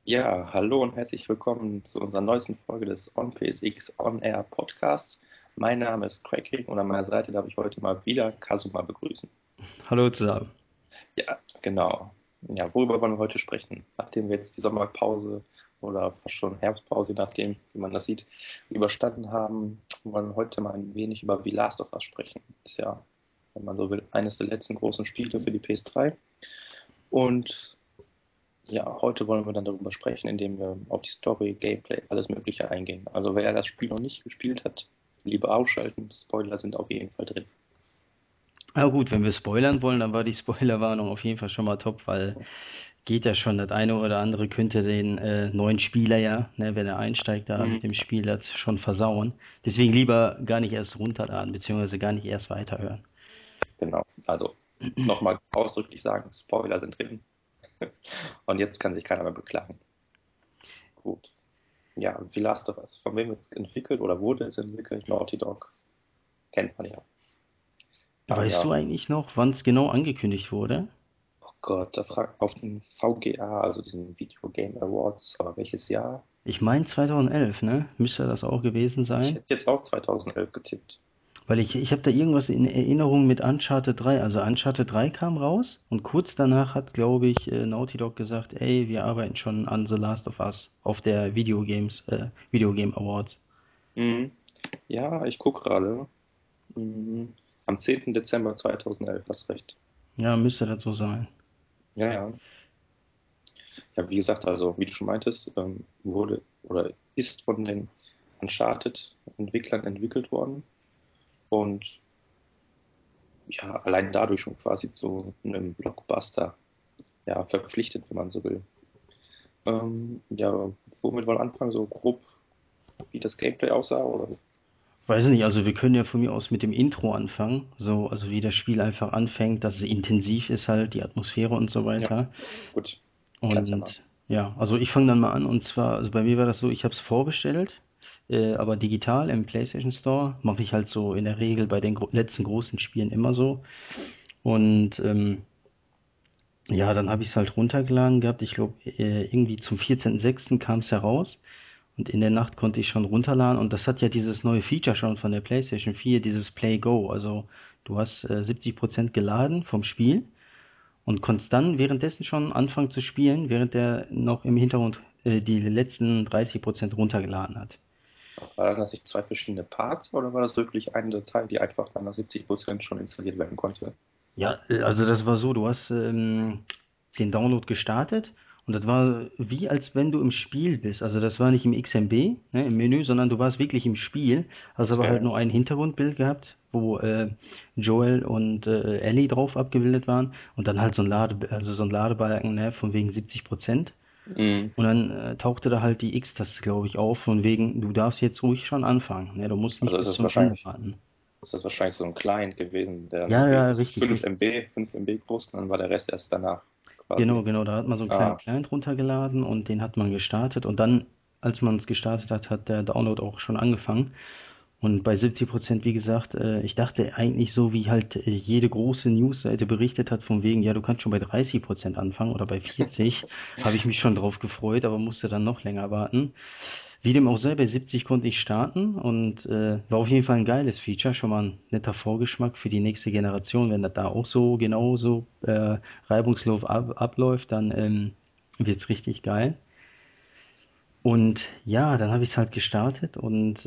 Ja, hallo und herzlich willkommen zu unserer neuesten Folge des OnPSX On Air Podcasts. Mein Name ist Cracking und an meiner Seite darf ich heute mal wieder Kasuma begrüßen. Hallo zusammen. Ja, genau. Ja, worüber wollen wir heute sprechen? Nachdem wir jetzt die Sommerpause oder fast schon Herbstpause, je nachdem, wie man das sieht, überstanden haben, wollen wir heute mal ein wenig über The Last of Us sprechen. Ist ja, wenn man so will, eines der letzten großen Spiele für die PS3. Und ja, heute wollen wir dann darüber sprechen, indem wir auf die Story, Gameplay, alles Mögliche eingehen. Also wer das Spiel noch nicht gespielt hat, lieber ausschalten. Spoiler sind auf jeden Fall drin. Aber gut, wenn wir spoilern wollen, dann war die Spoilerwarnung auf jeden Fall schon mal top, weil geht ja schon, das eine oder andere könnte den neuen Spieler ja, ne, wenn er einsteigt da mit Mhm. dem Spiel, das schon versauen. Deswegen lieber gar nicht erst runterladen, beziehungsweise gar nicht erst weiterhören. Genau. Also nochmal ausdrücklich sagen, Spoiler sind drin. Und jetzt kann sich keiner mehr beklagen. Gut. Ja, The Last of Us. Von wem wird es entwickelt oder wurde es entwickelt? Naughty Dog. Kennt man ja. Aber Weißt ja, du eigentlich noch, wann es genau angekündigt wurde? oh Gott, da fragt auf den VGA, also diesen Video Game Awards, aber welches Jahr? Ich meine 2011, ne? Müsste das auch gewesen Ich sein? hätte jetzt auch 2011 getippt. Weil ich habe da irgendwas in Erinnerung mit Uncharted 3. Also Uncharted 3 kam raus und kurz danach hat, glaube ich, Naughty Dog gesagt, ey, wir arbeiten schon an The Last of Us auf der Video Game Awards. Mhm. Ja, ich gucke gerade. Am 10. Dezember 2011, hast recht. Ja, müsste das so sein. Ja, ja. Ja, wie gesagt, also wie du schon meintest, wurde oder ist von den Uncharted-Entwicklern entwickelt worden und ja, allein dadurch schon quasi zu einem Blockbuster ja, verpflichtet, wenn man so will. Ja, womit wollen wir anfangen? So grob, wie das Gameplay aussah? Oder? Weiß nicht, also wir können ja von mir aus mit dem Intro anfangen. So, also wie das Spiel einfach anfängt, dass es intensiv ist halt, die Atmosphäre und so Ja, weiter. gut, kannst ja mal. Und ja, also ich fange dann mal an und zwar, also bei mir war das so, ich habe es vorbestellt, aber digital im PlayStation Store mache ich halt so in der Regel bei den letzten großen Spielen immer so. Und ja, dann habe ich es halt runtergeladen gehabt. Ich glaube, irgendwie zum 14.06. kam es heraus und in der Nacht konnte ich schon runterladen und das hat ja dieses neue Feature schon von der PlayStation 4, dieses Play Go. Also du hast 70% geladen vom Spiel und konntest dann währenddessen schon anfangen zu spielen, während der noch im Hintergrund die letzten 30% runtergeladen hat. War das nicht zwei verschiedene Parts oder war das wirklich eine Datei, die einfach dann nach 70% schon installiert werden konnte? Ja, also das war so, du hast den Download gestartet und das war wie als wenn du im Spiel bist. Also das war nicht im XMB, ne, im Menü, sondern du warst wirklich im Spiel, hast aber halt Okay. nur ein Hintergrundbild gehabt, wo Joel und Ellie drauf abgebildet waren und dann halt so ein Ladebalken, ne, von wegen 70%. Mhm. Und dann tauchte da halt die X-Taste, glaube ich, auf, von wegen, du darfst jetzt ruhig schon anfangen. Ne? Du musst Also nicht bis zum Ende warten. ist das wahrscheinlich so ein Client gewesen, der Ja, irgendwie ja, so richtig, richtig. 5 MB groß und dann war der Rest erst danach quasi. Genau, genau. Da hat man so einen kleinen Ah, Client runtergeladen und den hat man gestartet. Und dann, als man es gestartet hat, hat der Download auch schon angefangen. Und bei 70%, wie gesagt, ich dachte eigentlich so, wie halt jede große Newsseite berichtet hat, von wegen, ja, du kannst schon bei 30% anfangen oder bei 40, habe ich mich schon drauf gefreut, aber musste dann noch länger warten. Wie dem auch sei, bei 70 konnte ich starten und war auf jeden Fall ein geiles Feature, schon mal ein netter Vorgeschmack für die nächste Generation. Wenn das da auch so genauso reibungslos abläuft, dann wird's richtig geil. Und ja, dann habe ich es halt gestartet und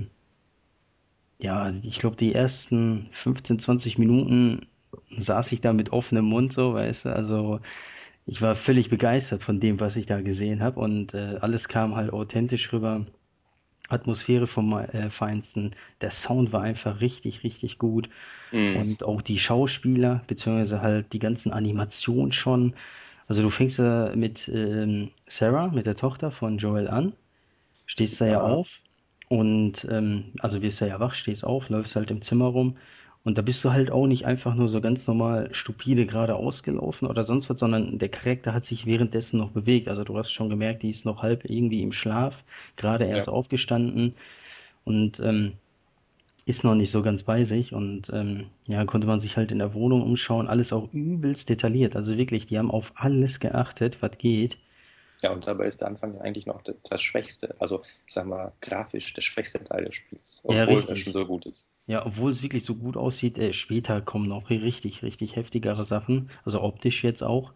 ja, ich glaube, die ersten 15, 20 Minuten saß ich da mit offenem Mund so, weißt du, also ich war völlig begeistert von dem, was ich da gesehen habe und alles kam halt authentisch rüber. Atmosphäre vom Feinsten. Der Sound war einfach richtig, richtig gut. mhm. Und auch die Schauspieler, beziehungsweise halt die ganzen Animationen schon. Also du fängst ja mit Sarah, mit der Tochter von Joel an, stehst da ja Ja, auf und also wirst da ja wach, stehst auf, läufst halt im Zimmer rum und da bist du halt auch nicht einfach nur so ganz normal stupide geradeaus gelaufen oder sonst was, sondern der Charakter hat sich währenddessen noch bewegt. Also du hast schon gemerkt, die ist noch halb irgendwie im Schlaf, gerade ja. erst aufgestanden und ist noch nicht so ganz bei sich und ja, konnte man sich halt in der Wohnung umschauen, alles auch übelst detailliert. Also wirklich, die haben auf alles geachtet, was geht. Ja, und dabei ist der Anfang ja eigentlich noch das Schwächste, also ich sag mal, grafisch der schwächste Teil des Spiels, Ja, obwohl er schon richtig. so gut ist. Ja, obwohl es wirklich so gut aussieht, später kommen noch richtig, richtig heftigere Sachen, also optisch jetzt auch.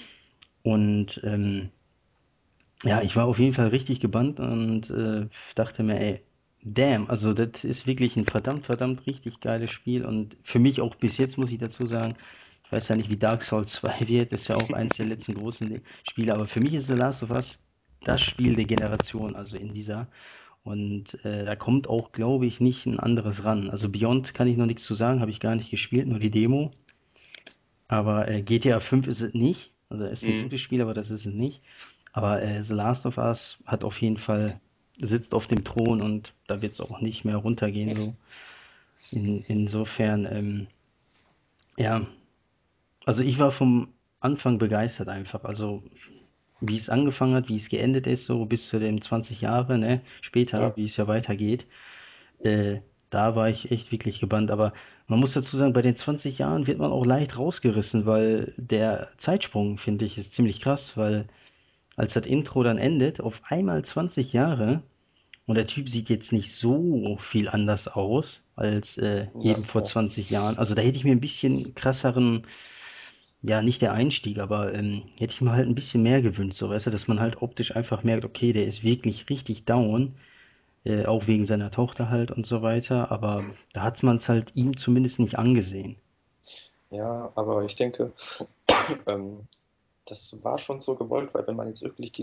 Und ja, ich war auf jeden Fall richtig gebannt und dachte mir, ey, damn, also das ist wirklich ein verdammt, verdammt richtig geiles Spiel und für mich auch bis jetzt muss ich dazu sagen, ich weiß ja nicht, wie Dark Souls 2 wird, ist ja auch eins der letzten großen Spiele, aber für mich ist The Last of Us das Spiel der Generation, also in dieser. Und da kommt auch, glaube ich, nicht ein anderes ran. Also Beyond kann ich noch nichts zu sagen, habe ich gar nicht gespielt, nur die Demo. Aber GTA 5 ist es nicht. Also es ist ein Mhm. gutes Spiel, aber das ist es nicht. Aber The Last of Us hat auf jeden Fall, sitzt auf dem Thron und da wird es auch nicht mehr runtergehen. So. Insofern, ja, also ich war vom Anfang begeistert einfach. Also wie es angefangen hat, wie es geendet ist, so bis zu den 20 Jahre, ne, später, Ja, wie es ja weitergeht. Äh, Da war ich echt wirklich gebannt. Aber man muss dazu sagen, bei den 20 Jahren wird man auch leicht rausgerissen, weil der Zeitsprung, finde ich, ist ziemlich krass, weil als das Intro dann endet, auf einmal 20 Jahre und der Typ sieht jetzt nicht so viel anders aus als ja, eben vor ja. 20 Jahren. Also da hätte ich mir ein bisschen krasseren, ja, nicht der Einstieg, aber hätte ich mir halt ein bisschen mehr gewünscht, so weißt du, dass man halt optisch einfach merkt, okay, der ist wirklich richtig down, auch wegen seiner Tochter halt und so weiter, aber da hat man es halt ihm zumindest nicht angesehen. Ja, aber ich denke, ähm, das war schon so gewollt, weil wenn man jetzt wirklich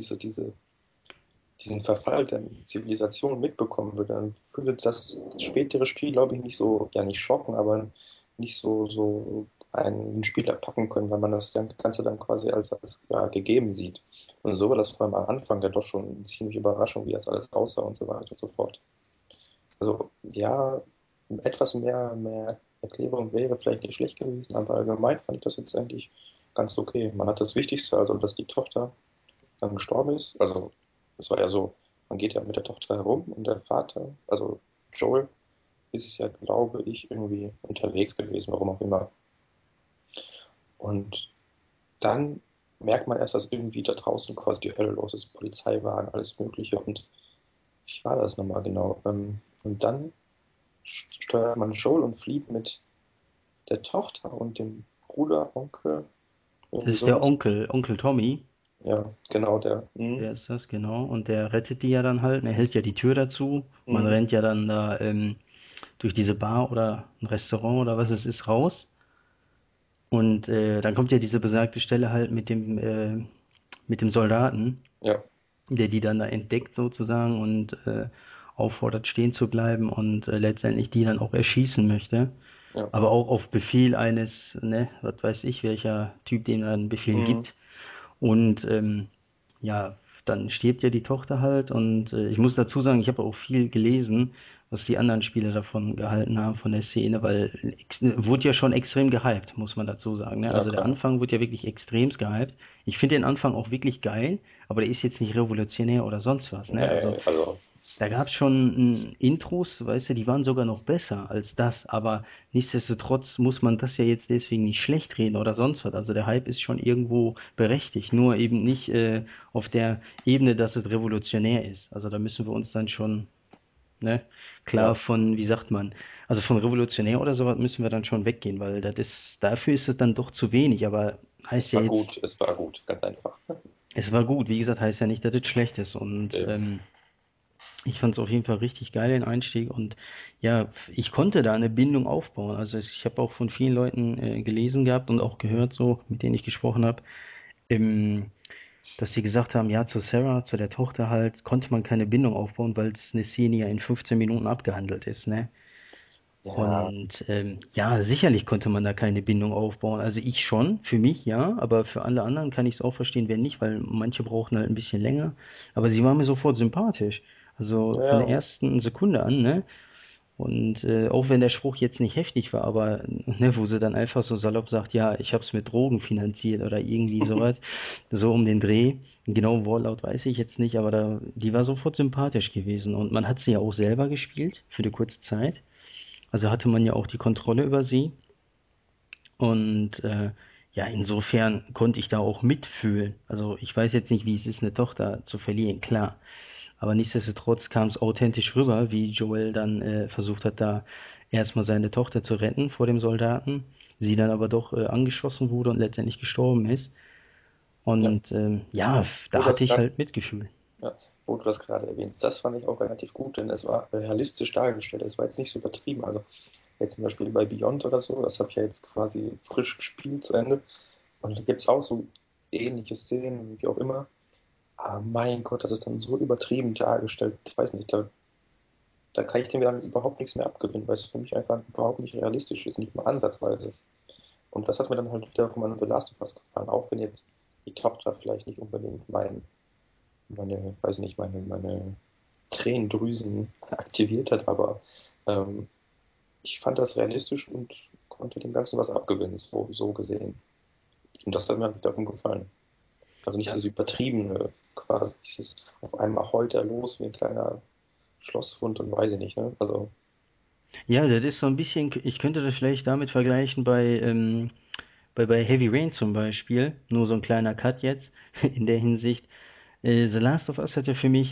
diesen Verfall der Zivilisation mitbekommen würde, dann würde das spätere Spiel, glaube ich, nicht so, ja nicht schocken, aber nicht so einen Spieler packen können, weil man das Ganze dann quasi als ja, gegeben sieht. Und so war das vor allem am Anfang ja doch schon eine ziemliche Überraschung, wie das alles aussah und so weiter und so fort. Also ja, etwas mehr Erklärung wäre vielleicht nicht schlecht gewesen, aber allgemein fand ich das jetzt eigentlich ganz okay. Man hat das Wichtigste, also dass die Tochter dann gestorben ist. Also es war ja so, man geht ja mit der Tochter herum und der Vater, also Joel, ist ja, glaube ich, irgendwie unterwegs gewesen, warum auch immer. Und dann merkt man erst, dass irgendwie da draußen quasi die Hölle los ist, Polizeiwagen, alles Mögliche. Und wie war das nochmal genau? Und dann steuert man Joel und flieht mit der Tochter und dem Bruder, Onkel, Das irgendwie ist der sowas. Onkel Tommy, Ja, genau der. Mhm. der ist das, genau, und der rettet die ja dann halt, er hält ja die Tür dazu, man Mhm. rennt ja dann da durch diese Bar oder ein Restaurant oder was es ist raus. Und dann kommt ja diese besagte Stelle halt mit dem Soldaten, Ja, der die dann da entdeckt sozusagen und auffordert, stehen zu bleiben und letztendlich die dann auch erschießen möchte. ja. Aber auch auf Befehl eines, ne, was weiß ich, welcher Typ dem dann einen Befehl Mhm. gibt. Und ja, dann stirbt ja die Tochter halt und ich muss dazu sagen, ich habe auch viel gelesen, was die anderen Spieler davon gehalten haben, von der Szene, weil wurde ja schon extrem gehypt, muss man dazu sagen. Ne? Ja, Also der klar. Anfang wurde ja wirklich extremst gehypt. Ich finde den Anfang auch wirklich geil, aber der ist jetzt nicht revolutionär oder sonst was. Ne? Also Nee, also, da gab's schon Intros, weißt du, die waren sogar noch besser als das, aber nichtsdestotrotz muss man das ja jetzt deswegen nicht schlecht reden oder sonst was. Also der Hype ist schon irgendwo berechtigt, nur eben nicht auf der Ebene, dass es revolutionär ist. Also da müssen wir uns dann schon, ne, klar ja, von, wie sagt man, also von revolutionär oder sowas müssen wir dann schon weggehen, weil das ist, dafür ist es dann doch zu wenig, aber heißt ja jetzt, es war gut, ganz einfach. es war gut, wie gesagt, heißt ja nicht, dass es schlecht ist und Eben. ich fand es auf jeden Fall richtig geil, den Einstieg. Und ja, ich konnte da eine Bindung aufbauen. Also ich habe auch von vielen Leuten gelesen gehabt und auch gehört, so, mit denen ich gesprochen habe, ähm, dass sie gesagt haben, ja, zu Sarah, zu der Tochter halt, konnte man keine Bindung aufbauen, weil es eine Szene ja in 15 Minuten abgehandelt ist, ne? Ja, Und ja, sicherlich konnte man da keine Bindung aufbauen. Also ich schon, für mich ja, aber für alle anderen kann ich es auch verstehen, wer nicht, weil manche brauchen halt ein bisschen länger. Aber sie war mir sofort sympathisch. Also ja, von der ja. ersten Sekunde an, ne? Und auch wenn der Spruch jetzt nicht heftig war, aber ne, wo sie dann einfach so salopp sagt, ja, ich hab's mit Drogen finanziert oder irgendwie sowas, so um den Dreh. Genau Wortlaut weiß ich jetzt nicht, aber die war sofort sympathisch gewesen. Und man hat sie ja auch selber gespielt für eine kurze Zeit. Also hatte man ja auch die Kontrolle über sie. Und Ja, insofern konnte ich da auch mitfühlen. Also ich weiß jetzt nicht, wie es ist, eine Tochter zu verlieren, klar. Aber nichtsdestotrotz kam es authentisch rüber, wie Joel dann versucht hat, da erstmal seine Tochter zu retten vor dem Soldaten, sie dann aber doch angeschossen wurde und letztendlich gestorben ist. Ja, Und ja, und da hatte ich halt Mitgefühl. ja, wo du das gerade erwähnst, das fand ich auch relativ gut, denn es war realistisch dargestellt. Es war jetzt nicht so übertrieben. Also jetzt zum Beispiel bei Beyond oder so, das habe ich ja jetzt quasi frisch gespielt zu Ende. Und da gibt es auch so ähnliche Szenen, wie auch immer. Aber mein Gott, das ist dann so übertrieben dargestellt. Ich weiß nicht, da kann ich dem dann überhaupt nichts mehr abgewinnen, weil es für mich einfach überhaupt nicht realistisch ist, nicht mal ansatzweise. Und das hat mir dann halt wiederum an The Last of Us gefallen, auch wenn jetzt die Tochter vielleicht nicht unbedingt weiß nicht, meine Tränendrüsen aktiviert hat, aber ähm, ich fand das realistisch und konnte dem Ganzen was abgewinnen, so gesehen. Und das hat mir wiederum gefallen. Also nicht Ja. dieses übertriebene, quasi dieses auf einmal heult er los wie ein kleiner Schlosshund und weiß ich nicht, ne? Also, Ja, das ist so ein bisschen, ich könnte das vielleicht damit vergleichen bei Heavy Rain zum Beispiel, nur so ein kleiner Cut jetzt in der Hinsicht. The Last of Us hat ja für mich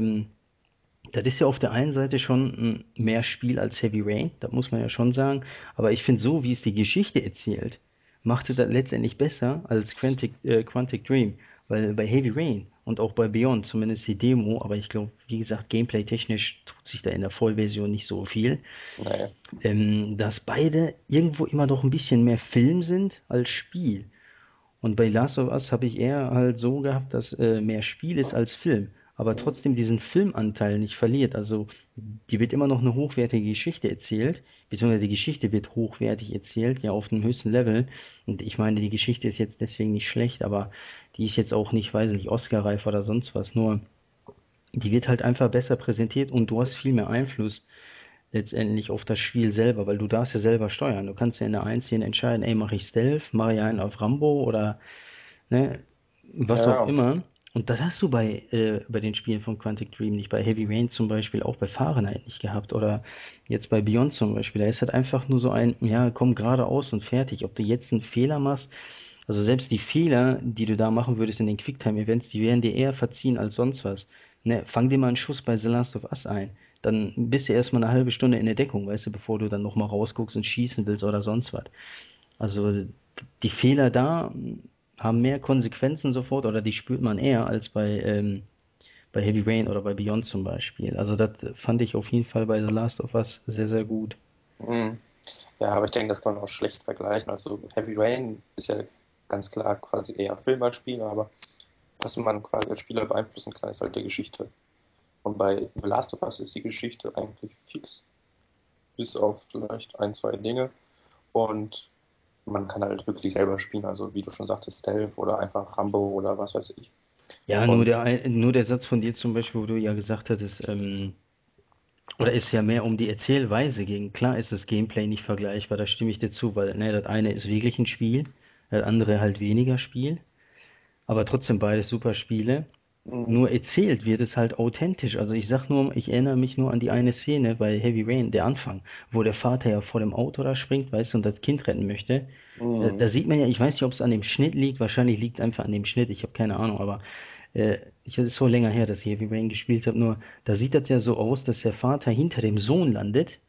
das ist ja auf der einen Seite schon mehr Spiel als Heavy Rain, das muss man ja schon sagen. Aber ich finde so, wie es die Geschichte erzählt, machte das letztendlich besser als Quantic Dream. Weil bei Heavy Rain und auch bei Beyond, zumindest die Demo, aber ich glaube, wie gesagt, gameplay-technisch tut sich da in der Vollversion nicht so viel, naja. dass beide irgendwo immer noch ein bisschen mehr Film sind als Spiel. Und bei Last of Us habe ich eher halt so gehabt, dass mehr Spiel ist als Film, aber trotzdem diesen Filmanteil nicht verliert. Also die wird immer noch eine hochwertige Geschichte erzählt, beziehungsweise die Geschichte wird hochwertig erzählt, ja auf dem höchsten Level. Und ich meine, die Geschichte ist jetzt deswegen nicht schlecht, aber die ist jetzt auch nicht, weiß nicht, Oscar-reif oder sonst was. Nur die wird halt einfach besser präsentiert und du hast viel mehr Einfluss letztendlich auf das Spiel selber, weil du darfst ja selber steuern. Du kannst ja in der Einzelnen entscheiden, ey, mache ich Stealth, mache ich einen auf Rambo oder ne, was auch Ja, immer. Und das hast du bei den Spielen von Quantic Dream nicht, bei Heavy Rain zum Beispiel, auch bei Fahrenheit nicht gehabt oder jetzt bei Beyond zum Beispiel. Da ist halt einfach nur so ein, ja, komm geradeaus und fertig. Ob du jetzt einen Fehler machst, also selbst die Fehler, die du da machen würdest in den Quicktime-Events, die werden dir eher verziehen als sonst was. Ne, fang dir mal einen Schuss bei The Last of Us ein. Dann bist du erstmal eine halbe Stunde in der Deckung, weißt du, bevor du dann nochmal rausguckst und schießen willst oder sonst was. Also die Fehler da haben mehr Konsequenzen sofort oder die spürt man eher als bei Heavy Rain oder bei Beyond zum Beispiel. Also das fand ich auf jeden Fall bei The Last of Us sehr, sehr gut. mhm. Ja, aber ich denke, das kann man auch schlecht vergleichen. Also Heavy Rain ist ja ganz klar quasi eher Film als Spiel, aber was man quasi als Spieler beeinflussen kann, ist halt die Geschichte. Und bei The Last of Us ist die Geschichte eigentlich fix, bis auf vielleicht ein, zwei Dinge. Und man kann halt wirklich selber spielen, also wie du schon sagtest, Stealth oder einfach Rambo oder was weiß ich. Ja, Und nur der Satz von dir zum Beispiel, wo du ja gesagt hattest, oder ist ja mehr um die Erzählweise ging. Klar ist das Gameplay nicht vergleichbar, da stimme ich dir zu, weil ne, das eine ist wirklich ein Spiel, das andere halt weniger Spiel, aber trotzdem beides super Spiele. mh, Nur erzählt wird es halt authentisch. Also ich sag nur, ich erinnere mich nur an die eine Szene bei Heavy Rain, der Anfang, wo der Vater ja vor dem Auto da springt, weißt du, und das Kind retten möchte. Da mh, sieht man ja, ich weiß nicht, ob es an dem Schnitt liegt, wahrscheinlich liegt es einfach an dem Schnitt, ich habe keine Ahnung, aber es ist so länger her, dass ich Heavy Rain gespielt habe, nur da sieht das ja so aus, dass der Vater hinter dem Sohn landet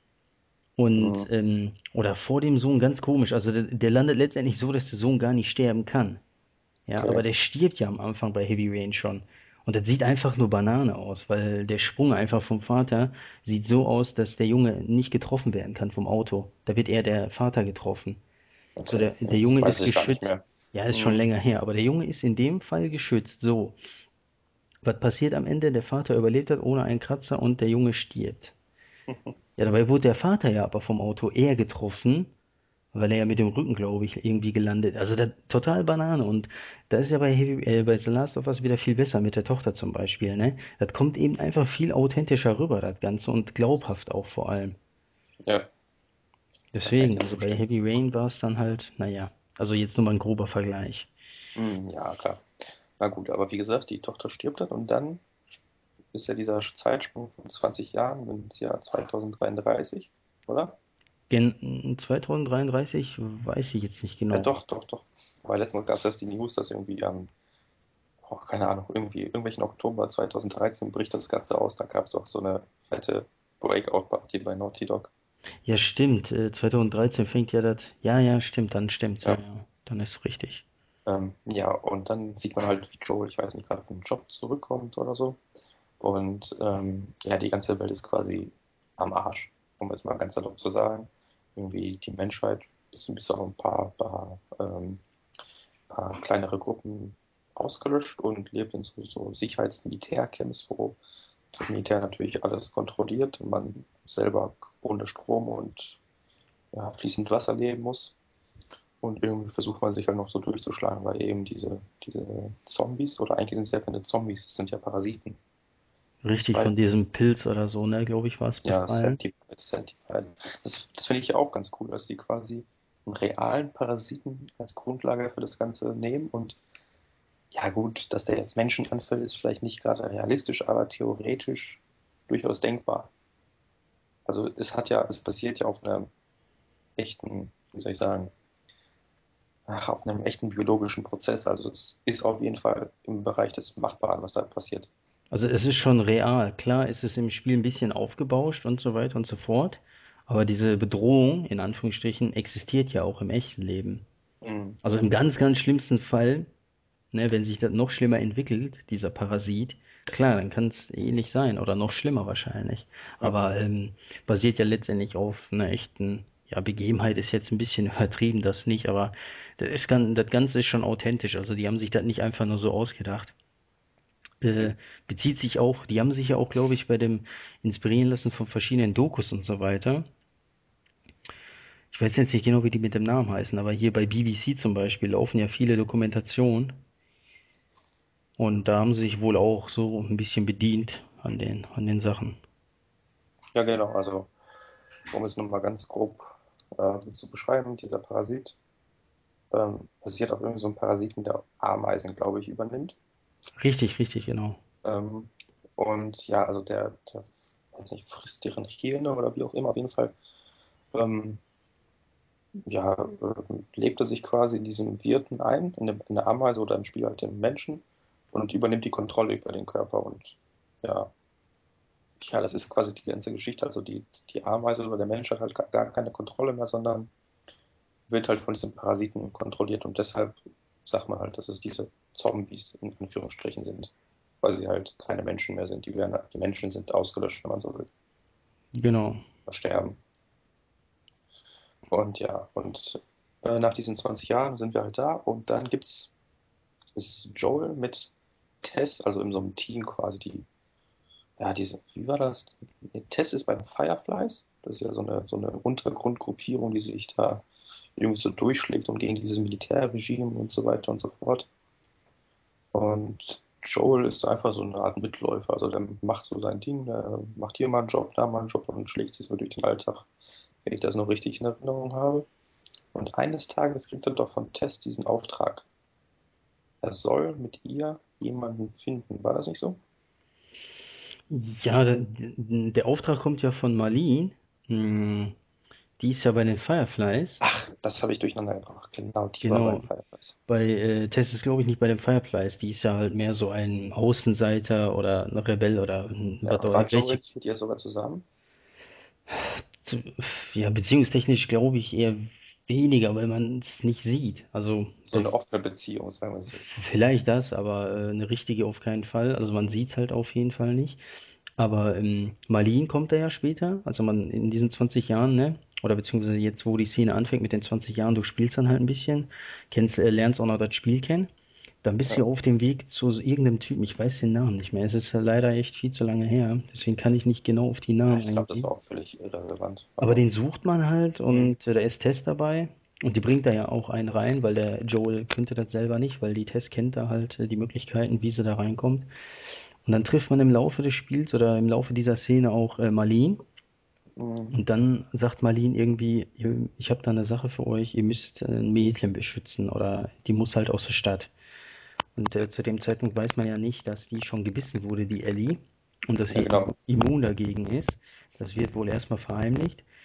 und mh, oder vor dem Sohn, ganz komisch. Also der landet letztendlich so, dass der Sohn gar nicht sterben kann. Ja, aber okay, der stirbt ja am Anfang bei Heavy Rain schon. Und das sieht einfach nur Banane aus, weil der Sprung einfach vom Vater sieht so aus, dass der Junge nicht getroffen werden kann vom Auto. Da wird eher der Vater getroffen. So, okay, der Junge weiß ist ich gar nicht geschützt. mehr. Ja, ist schon Mh, länger her, aber der Junge ist in dem Fall geschützt. So, was passiert am Ende? Der Vater überlebt hat ohne einen Kratzer und der Junge stirbt. Ja, dabei wurde der Vater ja aber vom Auto eher getroffen, weil er ja mit dem Rücken, glaube ich, irgendwie gelandet. Also das, total Banane. Und da ist ja bei The Last of Us wieder viel besser mit der Tochter zum Beispiel, ne? Das kommt eben einfach viel authentischer rüber, das Ganze, und glaubhaft auch vor allem. ja, da kann ich Deswegen, dir also bei zustimmen. Heavy Rain war es dann halt, naja, also jetzt nur mal ein grober Vergleich. Ja, klar. Na gut, aber wie gesagt, die Tochter stirbt dann und dann ist ja dieser Zeitsprung von 20 Jahren ins Jahr 2033, oder? Gen 2033 weiß ich jetzt nicht Ja, genau. doch, doch, doch. Weil letztens gab es erst die News, dass irgendwie keine Ahnung, irgendwie irgendwelchen Oktober 2013 bricht das Ganze aus. Da gab es auch so eine fette Breakout-Party bei Naughty Dog. Ja, stimmt. 2013 fängt ja das. Ja, ja, stimmt, dann stimmt's. Ja, Ja. ja. Dann ist richtig. Ja, und dann sieht man halt, wie Joel, ich weiß nicht, gerade vom Job zurückkommt oder so. Und ja, die ganze Welt ist quasi am Arsch, um es mal ganz salopp zu sagen. Irgendwie die Menschheit ist bis auf ein paar kleinere Gruppen ausgelöscht und lebt in so Sicherheits-Militärcamps, wo das Militär natürlich alles kontrolliert und man selber ohne Strom und ja, fließend Wasser leben muss. Und irgendwie versucht man sich halt noch so durchzuschlagen, weil eben diese Zombies, oder eigentlich sind es ja keine Zombies, es sind ja Parasiten. Richtig, Zwei, von diesem Pilz oder so, ne, glaube ich, war es ja, befallen. Centipede. Das finde ich ja auch ganz cool, dass die quasi einen realen Parasiten als Grundlage für das Ganze nehmen. Und ja, gut, dass der jetzt Menschen anfällt, ist vielleicht nicht gerade realistisch, aber theoretisch durchaus denkbar. Also es basiert ja auf einem echten, wie soll ich sagen, auf einem echten biologischen Prozess. Also es ist auf jeden Fall im Bereich des Machbaren, was da passiert. Also es ist schon real. Klar ist es im Spiel ein bisschen aufgebauscht und so weiter und so fort. Aber diese Bedrohung, in Anführungsstrichen, existiert ja auch im echten Leben. Mhm. Also im ganz, ganz schlimmsten Fall, ne, wenn sich das noch schlimmer entwickelt, dieser Parasit, klar, dann kann es ähnlich sein oder noch schlimmer wahrscheinlich. Ja, Aber basiert ja letztendlich auf einer echten, ja, Begebenheit ist jetzt ein bisschen übertrieben, das nicht, aber das Ganze ist schon authentisch. Also die haben sich das nicht einfach nur so ausgedacht. Äh, bezieht sich auch, die haben sich ja auch, glaube ich, bei dem inspirieren lassen von verschiedenen Dokus und so weiter. Ich weiß jetzt nicht genau, wie die mit dem Namen heißen, aber hier bei BBC zum Beispiel laufen ja viele Dokumentationen. Und da haben sie sich wohl auch so ein bisschen bedient an den Sachen. ja, genau. Also, um es nochmal ganz grob zu beschreiben, dieser Parasit basiert auf irgendeinem so einem Parasiten, der Ameisen, glaube ich, übernimmt. Richtig, richtig, genau. Ähm, und ja, also der weiß nicht, frisst deren Hirne oder wie auch immer. Auf jeden Fall ähm, ja, lebt er sich quasi in diesem Wirten ein, in der Ameise oder im Spiel halt den Menschen und übernimmt die Kontrolle über den Körper. Und ja, ja, das ist quasi die ganze Geschichte. Also die Ameise oder der Mensch hat halt gar keine Kontrolle mehr, sondern wird halt von diesem Parasiten kontrolliert. Und deshalb sagt man halt, dass es diese Zombies in Anführungsstrichen sind. Weil sie halt keine Menschen mehr sind. Die Menschen sind ausgelöscht, wenn man so will. Genau. Versterben. Und ja, und nach diesen 20 Jahren sind wir halt da und dann ist Joel mit Tess, also in so einem Team quasi, wie war das? Nee, Tess ist bei den Fireflies. Das ist ja so eine Untergrundgruppierung, die sich da irgendwie so durchschlägt und gegen dieses Militärregime und so weiter und so fort. Und Joel ist einfach so eine Art Mitläufer. Also der macht so sein Ding, der macht hier mal einen Job, da mal einen Job und schlägt sich so durch den Alltag, wenn ich das noch richtig in Erinnerung habe. Und eines Tages kriegt er doch von Tess diesen Auftrag. Er soll mit ihr jemanden finden. War das nicht so? Ja, der Auftrag kommt ja von Marlene. Hm, die ist ja bei den Fireflies. Ach, das habe ich durcheinander gebracht. Genau, die war beim Genau. Fireflies. Bei Tess ist, glaube ich, nicht bei den Fireflies. Die ist ja halt mehr so ein Außenseiter oder ein Rebell oder Ja, was auch war Joel welche. nicht mit ihr sogar zusammen? Ja, beziehungstechnisch glaube ich eher weniger, weil man es nicht sieht. Also So eine offene Beziehung, sagen wir es so. vielleicht das, aber eine richtige auf keinen Fall. Also man sieht es halt auf jeden Fall nicht. Aber Marlene kommt da ja später, also man in diesen 20 Jahren, ne? Oder beziehungsweise jetzt, wo die Szene anfängt mit den 20 Jahren, du spielst dann halt ein bisschen, lernst auch noch das Spiel kennen. Dann bist du Ja, auf dem Weg zu so irgendeinem Typen, ich weiß den Namen nicht mehr. Es ist ja leider echt viel zu lange her, deswegen kann ich nicht genau auf die ja, Namen ich glaube, das war eingehen. auch völlig irrelevant. Aber Aber den sucht man halt hm, und da ist Tess dabei. Und die bringt da ja auch einen rein, weil der Joel könnte das selber nicht, weil die Tess kennt da halt die Möglichkeiten, wie sie da reinkommt. Und dann trifft man im Laufe des Spiels oder im Laufe dieser Szene auch Marlene. hm, Und dann sagt Marlene irgendwie, ich habe da eine Sache für euch, ihr müsst ein Mädchen beschützen oder die muss halt aus der Stadt. Und zu dem Zeitpunkt weiß man ja nicht, dass die schon gebissen wurde, die Ellie, und dass ja, sie genau. immun dagegen ist. Das wird wohl erstmal verheimlicht.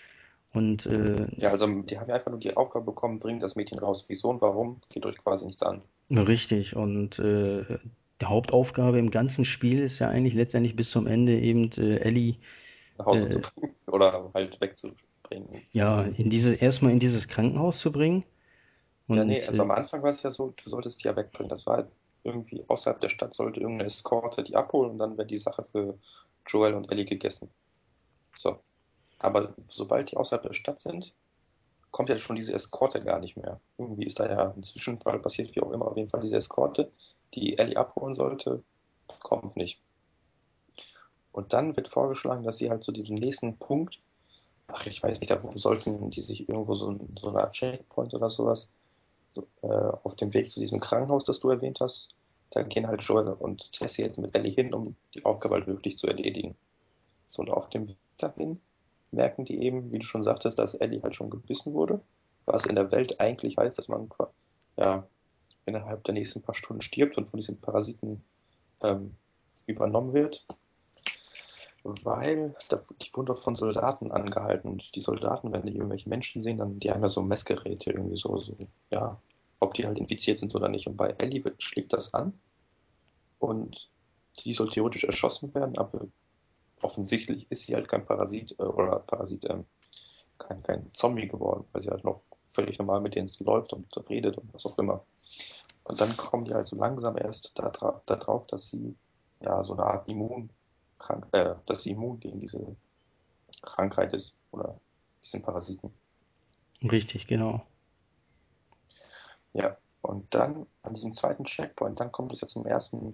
Und Ja, also die haben ja einfach nur die Aufgabe bekommen, bringt das Mädchen raus. Wieso und warum, geht euch quasi nichts an. richtig. Und die Hauptaufgabe im ganzen Spiel ist ja eigentlich letztendlich bis zum Ende eben Ellie Nach Hause zu äh, bringen oder halt wegzubringen. ja erstmal in dieses Krankenhaus zu bringen. Ja, nee, Und also am Anfang war es ja so, du solltest die ja wegbringen. Das war halt irgendwie außerhalb der Stadt, sollte irgendeine Eskorte die abholen und dann wäre die Sache für Joel und Ellie gegessen. So. Aber sobald die außerhalb der Stadt sind, kommt ja schon diese Eskorte gar nicht mehr. Irgendwie ist da ja ein Zwischenfall passiert, wie auch immer. Auf jeden Fall diese Eskorte, die Ellie abholen sollte, kommt nicht. Und dann wird vorgeschlagen, dass sie halt zu diesem nächsten Punkt, ach, ich weiß nicht, da sollten die sich irgendwo so eine Art Checkpoint oder sowas, so, auf dem Weg zu diesem Krankenhaus, das du erwähnt hast, da gehen halt Joel und Tessie jetzt mit Ellie hin, um die Aufgabe halt wirklich zu erledigen. So, und auf dem Weg dahin merken die eben, wie du schon sagtest, dass Ellie halt schon gebissen wurde, was in der Welt eigentlich heißt, dass man ja, innerhalb der nächsten paar Stunden stirbt und von diesen Parasiten ähm, übernommen wird, weil die wurden doch von Soldaten angehalten und die Soldaten, wenn die irgendwelche Menschen sehen, dann die haben ja so Messgeräte irgendwie so, ja, ob die halt infiziert sind oder nicht. Und bei Ellie schlägt das an und die soll theoretisch erschossen werden, aber offensichtlich ist sie halt kein Parasit oder Parasit, kein Zombie geworden, weil sie halt noch völlig normal mit denen läuft und redet und was auch immer. Und dann kommen die halt so langsam erst da drauf, dass sie ja so eine Art dass sie immun gegen diese Krankheit ist oder diesen Parasiten. richtig, genau. Ja. Und dann an diesem zweiten Checkpoint, dann kommt es ja zum ersten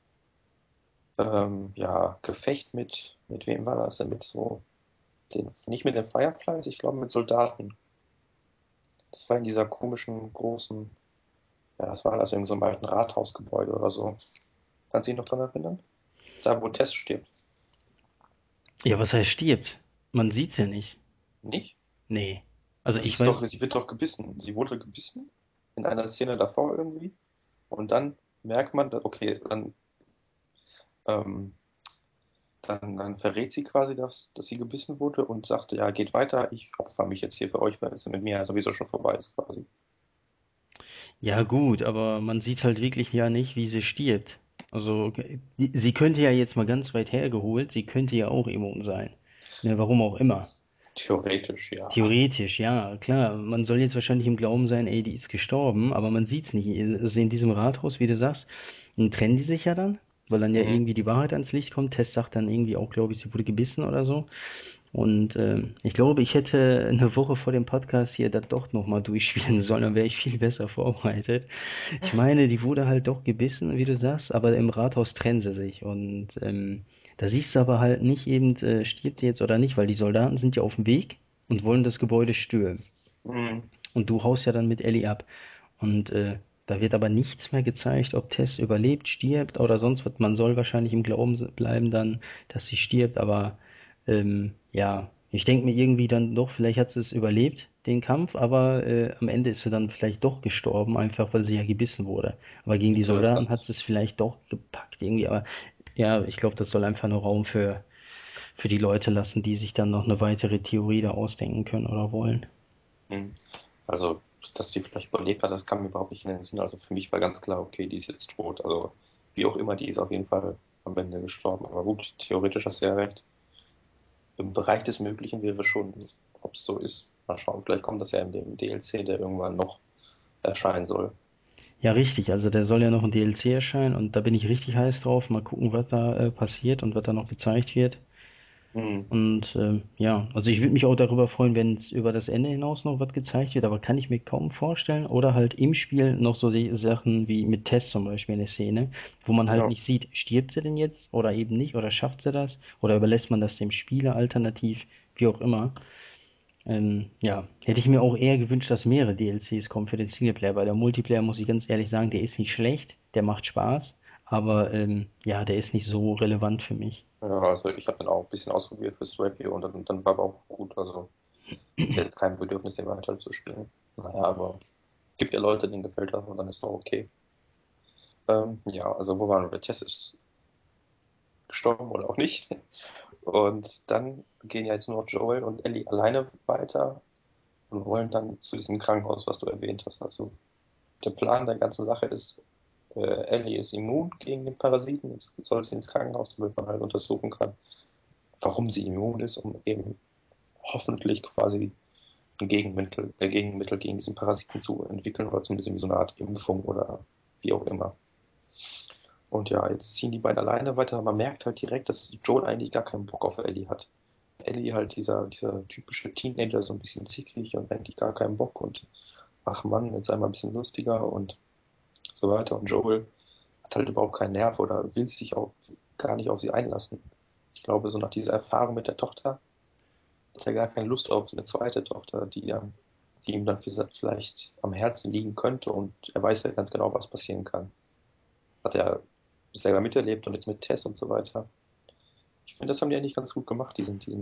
ja, Gefecht mit wem war das denn? Nicht mit den Fireflies, ich glaube mit Soldaten. Das war in dieser komischen, großen, ja, das war also in so einem alten Rathausgebäude oder so. Kannst du dich noch dran erinnern? Da, wo Tess stirbt. Ja, was heißt stirbt? Man sieht's ja nicht. Nicht? Nee. Also Du ich siehst doch, weiß, sie wird doch gebissen. Sie wurde gebissen in einer Szene davor irgendwie. Und dann merkt man, okay, ähm, dann verrät sie quasi, dass sie gebissen wurde und sagte, ja, geht weiter, ich opfer mich jetzt hier für euch, weil es mit mir ja sowieso schon vorbei ist quasi. ja gut, aber man sieht halt wirklich ja nicht, wie sie stirbt. Also sie könnte ja jetzt mal ganz weit hergeholt, sie könnte ja auch immun sein. Ne, warum auch immer. Theoretisch, ja. Theoretisch, ja, klar. Man soll jetzt wahrscheinlich im Glauben sein, ey, die ist gestorben, aber man sieht's nicht. Also in diesem Rathaus, wie du sagst, trennen die sich ja dann, weil dann ja Mhm. irgendwie die Wahrheit ans Licht kommt. Tess sagt dann irgendwie auch, glaube ich, sie wurde gebissen oder so. Und ich glaube, ich hätte eine Woche vor dem Podcast hier das doch nochmal durchspielen sollen, dann wäre ich viel besser vorbereitet. Ich meine, die wurde halt doch gebissen, wie du sagst, aber im Rathaus trennen sie sich. Und da siehst du aber halt nicht eben, stirbt sie jetzt oder nicht, weil die Soldaten sind ja auf dem Weg und wollen das Gebäude stürmen. Mhm. Und du haust ja dann mit Ellie ab. Und da wird aber nichts mehr gezeigt, ob Tess überlebt, stirbt oder sonst was. Man soll wahrscheinlich im Glauben bleiben dann, dass sie stirbt, aber ja, ich denke mir irgendwie dann doch, vielleicht hat sie es überlebt, den Kampf, aber am Ende ist sie dann vielleicht doch gestorben, einfach weil sie ja gebissen wurde. Aber gegen die Soldaten hat Interessant. sie es vielleicht doch gepackt irgendwie. Aber ja, ich glaube, das soll einfach nur Raum für die Leute lassen, die sich dann noch eine weitere Theorie da ausdenken können oder wollen. Mhm. Also, dass die vielleicht überlebt hat, das kam mir überhaupt nicht in den Sinn. Also für mich war ganz klar, okay, die ist jetzt tot. Also wie auch immer, die ist auf jeden Fall am Ende gestorben. Aber gut, theoretisch hast du ja recht. Im Bereich des Möglichen wäre schon, ob es so ist. Mal schauen, vielleicht kommt das ja in dem DLC, der irgendwann noch erscheinen soll. Ja, richtig. Also der soll ja noch ein DLC erscheinen und da bin ich richtig heiß drauf. Mal gucken, was da passiert und was da noch gezeigt wird. Mhm. Und ja, also ich würde mich auch darüber freuen, wenn es über das Ende hinaus noch was gezeigt wird, aber kann ich mir kaum vorstellen. Oder halt im Spiel noch so die Sachen wie mit Tess zum Beispiel eine Szene, wo man halt Ja. nicht sieht, stirbt sie denn jetzt oder eben nicht oder schafft sie das oder überlässt man das dem Spieler alternativ, wie auch immer. Ja, hätte ich mir auch eher gewünscht, dass mehrere DLCs kommen für den Singleplayer, weil der Multiplayer, muss ich ganz ehrlich sagen, der ist nicht schlecht, der macht Spaß, aber ja, der ist nicht so relevant für mich. Ja, also ich habe den auch ein bisschen ausprobiert fürs Review und dann war aber auch gut. Also ich hatte jetzt kein Bedürfnis, den weiter zu spielen. Naja, aber gibt ja Leute, denen gefällt das und dann ist doch okay. Ja, also wo waren wir? Tess ist gestorben oder auch nicht. Und dann gehen ja jetzt nur noch Joel und Ellie alleine weiter und wollen dann zu diesem Krankenhaus, was du erwähnt hast. Also der Plan der ganzen Sache ist, Ellie ist immun gegen den Parasiten, jetzt soll sie ins Krankenhaus, damit man halt untersuchen kann, warum sie immun ist, um eben hoffentlich quasi ein Gegenmittel gegen diesen Parasiten zu entwickeln oder zumindest irgendwie so eine Art Impfung oder wie auch immer. Und ja, jetzt ziehen die beiden alleine weiter. Man merkt halt direkt, dass Joel eigentlich gar keinen Bock auf Ellie hat. Ellie halt dieser typische Teenager, so ein bisschen zickig und eigentlich gar keinen Bock und ach Mann, jetzt einmal ein bisschen lustiger und so weiter. Und Joel hat halt überhaupt keinen Nerv oder will sich auch gar nicht auf sie einlassen. Ich glaube, so nach dieser Erfahrung mit der Tochter hat er gar keine Lust auf eine zweite Tochter, die ihm dann vielleicht am Herzen liegen könnte und er weiß ja ganz genau, was passieren kann. Hat er selber miterlebt und jetzt mit Tess und so weiter. Ich finde, das haben die eigentlich ganz gut gemacht,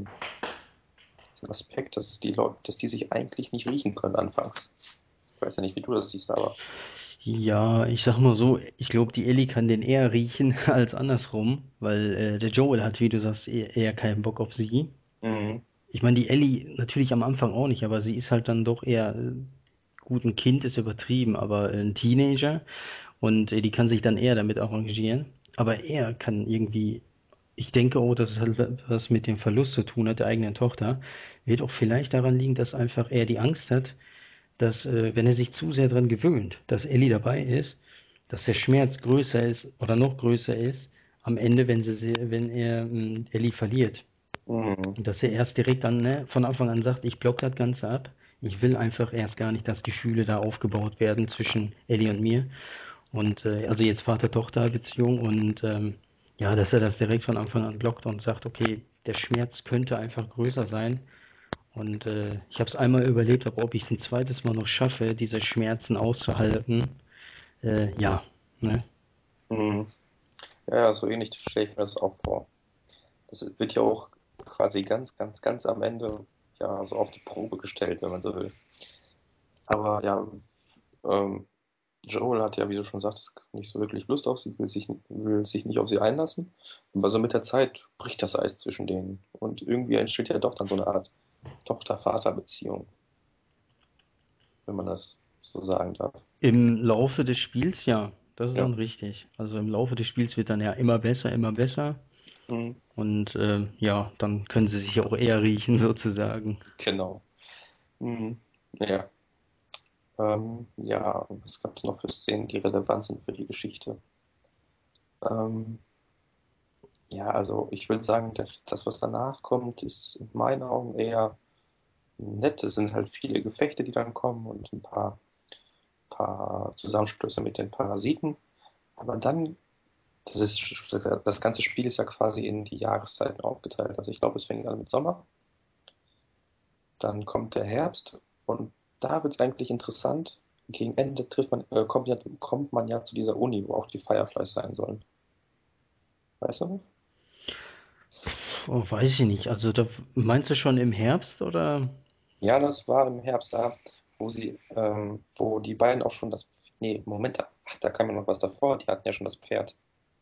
diesen Aspekt, dass die sich eigentlich nicht riechen können anfangs. Ich weiß ja nicht, wie du das siehst, aber. Ja, ich sag mal so, ich glaube, die Ellie kann den eher riechen als andersrum, weil der Joel hat, wie du sagst, eher keinen Bock auf sie. Mhm. Ich meine, die Ellie natürlich am Anfang auch nicht, aber sie ist halt dann doch eher, gut, ein Kind ist übertrieben, aber ein Teenager und die kann sich dann eher damit arrangieren. Aber er kann irgendwie, ich denke auch, dass es halt was mit dem Verlust zu tun hat, der eigenen Tochter. Wird auch vielleicht daran liegen, dass einfach er die Angst hat, dass, wenn er sich zu sehr daran gewöhnt, dass Ellie dabei ist, dass der Schmerz größer ist oder noch größer ist am Ende, wenn er Ellie verliert. Mhm. Und dass er erst direkt an, ne, von Anfang an sagt, ich block das Ganze ab. Ich will einfach erst gar nicht, dass Gefühle da aufgebaut werden zwischen Ellie und mir. Und also jetzt Vater-Tochter-Beziehung und ja, dass er das direkt von Anfang an blockt und sagt, okay, der Schmerz könnte einfach größer sein. Und ich habe es einmal überlebt, aber ob ich es ein zweites Mal noch schaffe, diese Schmerzen auszuhalten, ja, ne? Mhm. Ja, so ähnlich stelle ich mir das auch vor. Das wird ja auch quasi ganz, ganz, ganz am Ende ja so auf die Probe gestellt, wenn man so will. Aber ja, ähm, Joel hat ja, wie du schon sagtest, nicht so wirklich Lust auf sie, will sich nicht auf sie einlassen. Aber so mit der Zeit bricht das Eis zwischen denen. Und irgendwie entsteht ja doch dann so eine Art Tochter-Vater-Beziehung, wenn man das so sagen darf. Im Laufe des Spiels, ja, das ist Ja, dann richtig. Also im Laufe des Spiels wird dann ja immer besser, immer besser. mhm. Und ja, dann können sie sich ja auch eher riechen sozusagen. Genau. Mhm. Ja. Ja, was gab es noch für Szenen, die relevant sind für die Geschichte? Ähm, ja, also ich würde sagen, das, was danach kommt, ist in meinen Augen eher nett. Es sind halt viele Gefechte, die dann kommen und ein paar Zusammenstöße mit den Parasiten. Aber dann, das ganze Spiel ist ja quasi in die Jahreszeiten aufgeteilt. Also ich glaube, es fängt an mit Sommer, dann kommt der Herbst und da wird es eigentlich interessant. Gegen Ende kommt man ja zu dieser Uni, wo auch die Fireflies sein sollen. Weißt du noch? Oh, weiß ich nicht. Also da meinst du schon im Herbst oder? Ja, das war im Herbst da, wo die beiden auch schon nee, Moment, ach, da kam ja noch was davor, die hatten ja schon das Pferd.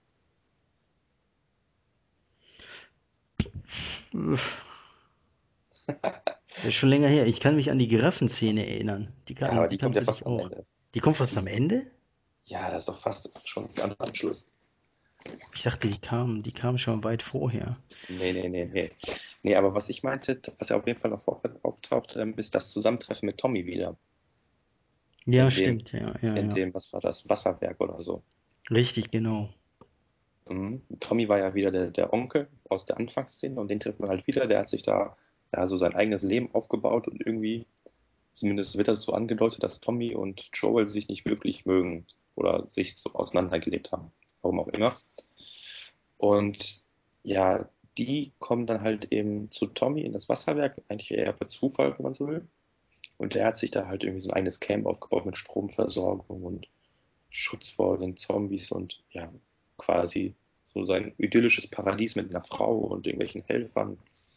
Das ist schon länger her. Ich kann mich an die Giraffenszene erinnern. Ja, aber Die die kommt ja kannte dich fast am auch. Ende. Die kommt Die fast am ist, Ende? ja, das ist doch fast schon ganz am Schluss. Ich dachte, die kam schon weit vorher. Nee, nee, nee, nee. Nee, aber was ich meinte, was ja auf jeden Fall noch auftaucht, ist das Zusammentreffen mit Tommy wieder. Ja, In dem, stimmt. Ja, ja, in ja. dem, was war das, Wasserwerk oder so. Richtig, genau. Tommy war ja wieder der Onkel aus der Anfangsszene und den trifft man halt wieder. Der hat sich da ja so sein eigenes Leben aufgebaut und irgendwie, zumindest wird das so angedeutet, dass Tommy und Joel sich nicht wirklich mögen oder sich so auseinandergelebt haben. Warum auch immer. Und ja, die kommen dann halt eben zu Tommy in das Wasserwerk, eigentlich eher per Zufall, wenn man so will. Und der hat sich da halt irgendwie so ein eigenes Camp aufgebaut mit Stromversorgung und Schutz vor den Zombies und ja, quasi so sein idyllisches Paradies mit einer Frau und irgendwelchen Helfern.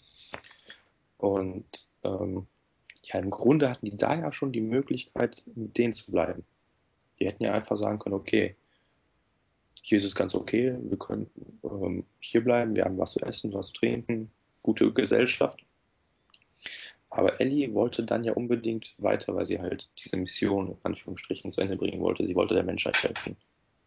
Und ja, im Grunde hatten die da ja schon die Möglichkeit, mit denen zu bleiben. Die hätten ja einfach sagen können, okay, hier ist es ganz okay, wir können hier bleiben, wir haben was zu essen, was zu trinken, gute Gesellschaft. Aber Ellie wollte dann ja unbedingt weiter, weil sie halt diese Mission in Anführungsstrichen zu Ende bringen wollte. Sie wollte der Menschheit helfen.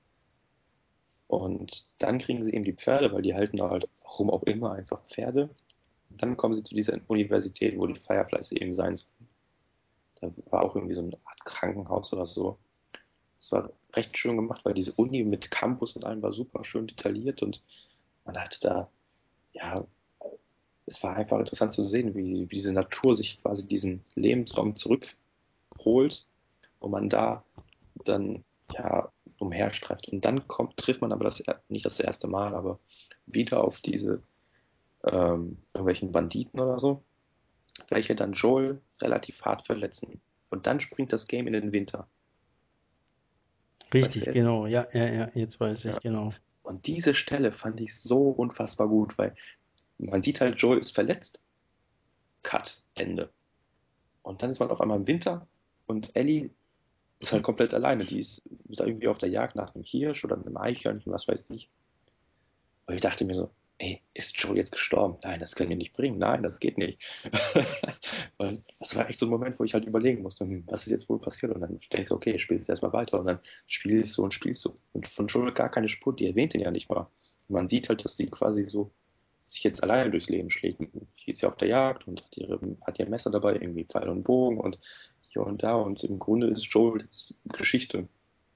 Und dann kriegen sie eben die Pferde, weil die halten da halt, warum auch immer, einfach Pferde. Und dann kommen sie zu dieser Universität, wo die Fireflies eben sein sollen. Da war auch irgendwie so eine Art Krankenhaus oder so. Es war recht schön gemacht, weil diese Uni mit Campus und allem war super schön detailliert und man hatte da, ja, es war einfach interessant zu sehen, wie diese Natur sich quasi diesen Lebensraum zurückholt und man da dann ja umherstreift. Und dann trifft man aber nicht das erste Mal, aber wieder auf diese irgendwelchen Banditen oder so, welche dann Joel relativ hart verletzen. Und dann springt das Game in den Winter. Weißt du Richtig, jetzt? genau. Ja, ja, ja, jetzt weiß ich, Ja. genau. Und diese Stelle fand ich so unfassbar gut, weil man sieht halt, Joel ist verletzt, Cut, Ende. Und dann ist man auf einmal im Winter und Ellie ist halt komplett alleine. Die ist da irgendwie auf der Jagd nach einem Hirsch oder einem Eichhörnchen, was weiß ich. Und ich dachte mir so, ey, ist Joel jetzt gestorben? Nein, das können wir nicht bringen. Nein, das geht nicht. Und das war echt so ein Moment, wo ich halt überlegen musste, was ist jetzt wohl passiert? Und dann denkst du, okay, spielst du erstmal weiter. Und dann spielst du und spielst du. Und von Joel gar keine Spur, die erwähnt ihn ja nicht mal. Und man sieht halt, dass die quasi so sich jetzt alleine durchs Leben schlägt. Die ist ja auf der Jagd und hat ihr Messer dabei, irgendwie Pfeil und Bogen und hier und da. Und im Grunde ist Joel jetzt Geschichte.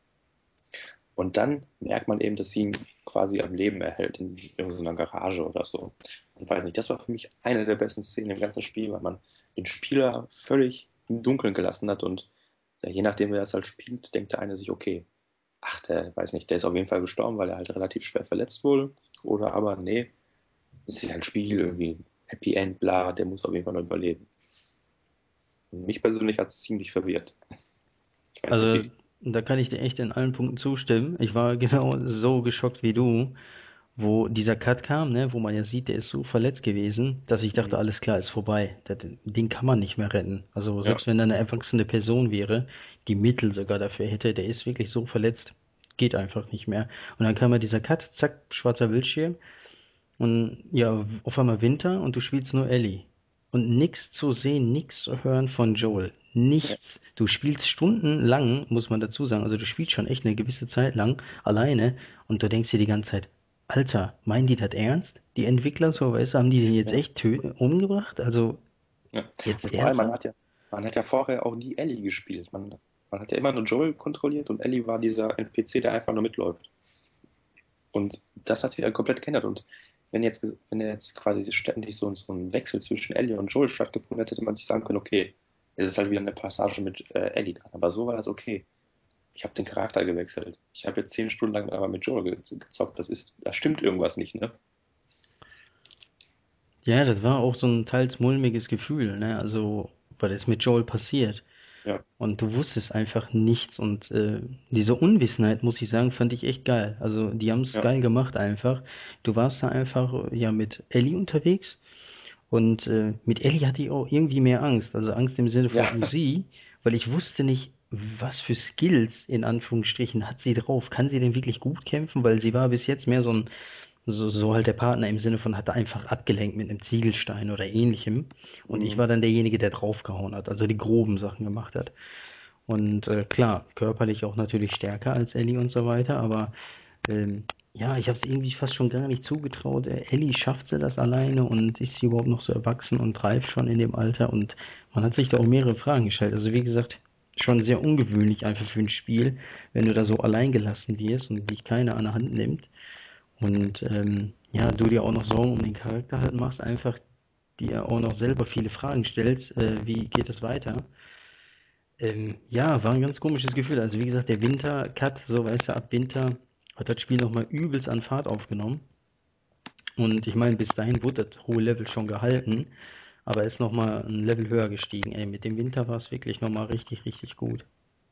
Und dann merkt man eben, dass sie ihn quasi am Leben erhält in irgendeiner Garage oder so. Ich weiß nicht, das war für mich eine der besten Szenen im ganzen Spiel, weil man den Spieler völlig im Dunkeln gelassen hat und ja, je nachdem, wer es halt spielt, denkt der eine sich, okay, ach, der weiß nicht, der ist auf jeden Fall gestorben, weil er halt relativ schwer verletzt wurde. Oder aber, nee, es ist ja ein Spiel, irgendwie Happy End, bla, der muss auf jeden Fall noch überleben. Und mich persönlich hat es ziemlich verwirrt. Ich weiß nicht, Also, wie. da kann ich dir echt in allen Punkten zustimmen. Ich war genau so geschockt wie du, wo dieser Cut kam, ne, wo man ja sieht, der ist so verletzt gewesen, dass ich dachte, Mhm. alles klar, ist vorbei. Den kann man nicht mehr retten. Also, Ja, selbst wenn er eine erwachsene Person wäre, die Mittel sogar dafür hätte, der ist wirklich so verletzt, geht einfach nicht mehr. Und dann kam ja dieser Cut, zack, schwarzer Bildschirm. Und ja, auf einmal Winter und du spielst nur Ellie. Und nix zu sehen, nix zu hören von Joel. ja, Nichts. Du spielst stundenlang, muss man dazu sagen. Also du spielst schon echt eine gewisse Zeit lang alleine und du denkst dir die ganze Zeit, Alter, meinen die das ernst? Die Entwickler, so, weißt du, haben die den jetzt ja. echt umgebracht? Also Ja. jetzt Und vor allem, ernsthaft? man hat ja vorher auch nie Ellie gespielt. Man hat ja immer nur Joel kontrolliert und Ellie war dieser NPC, der einfach nur mitläuft. Und das hat sich halt komplett geändert. Und wenn jetzt quasi ständig so ein Wechsel zwischen Ellie und Joel stattgefunden hätte, hätte man sich sagen können, okay, es ist halt wieder eine Passage mit Ellie dran. Aber so war das okay. Ich habe den Charakter gewechselt. Ich habe jetzt 10 Stunden lang aber mit Joel gezockt. Da stimmt irgendwas nicht, ne? Ja, das war auch so ein teils mulmiges Gefühl, ne? Also, weil es mit Joel passiert. Ja, Und du wusstest einfach nichts. Und diese Unwissenheit, muss ich sagen, fand ich echt geil. Also die haben es ja, geil gemacht einfach. Du warst da einfach ja mit Ellie unterwegs. Und mit Ellie hatte ich auch irgendwie mehr Angst. Also Angst im Sinne von ja. um sie, weil ich wusste nicht, was für Skills in Anführungsstrichen hat sie drauf. Kann sie denn wirklich gut kämpfen? Weil sie war bis jetzt mehr so halt der Partner im Sinne von, hat er einfach abgelenkt mit einem Ziegelstein oder ähnlichem. Und ich Mhm. war dann derjenige, der draufgehauen hat, also die groben Sachen gemacht hat. Und klar, körperlich auch natürlich stärker als Ellie und so weiter, aber ja, ich habe es irgendwie fast schon gar nicht zugetraut. Ellie schafft sie das alleine und ist sie überhaupt noch so erwachsen und reif schon in dem Alter? Und man hat sich da auch mehrere Fragen gestellt. Also wie gesagt, schon sehr ungewöhnlich einfach für ein Spiel, wenn du da so allein gelassen wirst und dich keiner an der Hand nimmt. Und ja, du dir auch noch Sorgen um den Charakter halt machst, einfach dir auch noch selber viele Fragen stellst, wie geht es weiter? Ja, war ein ganz komisches Gefühl. Also wie gesagt, der Winter-Cut, so weißt du, ab Winter hat das Spiel nochmal übelst an Fahrt aufgenommen. Und ich meine, bis dahin wurde das hohe Level schon gehalten, aber ist nochmal ein Level höher gestiegen. Ey, mit dem Winter war es wirklich nochmal richtig, richtig gut.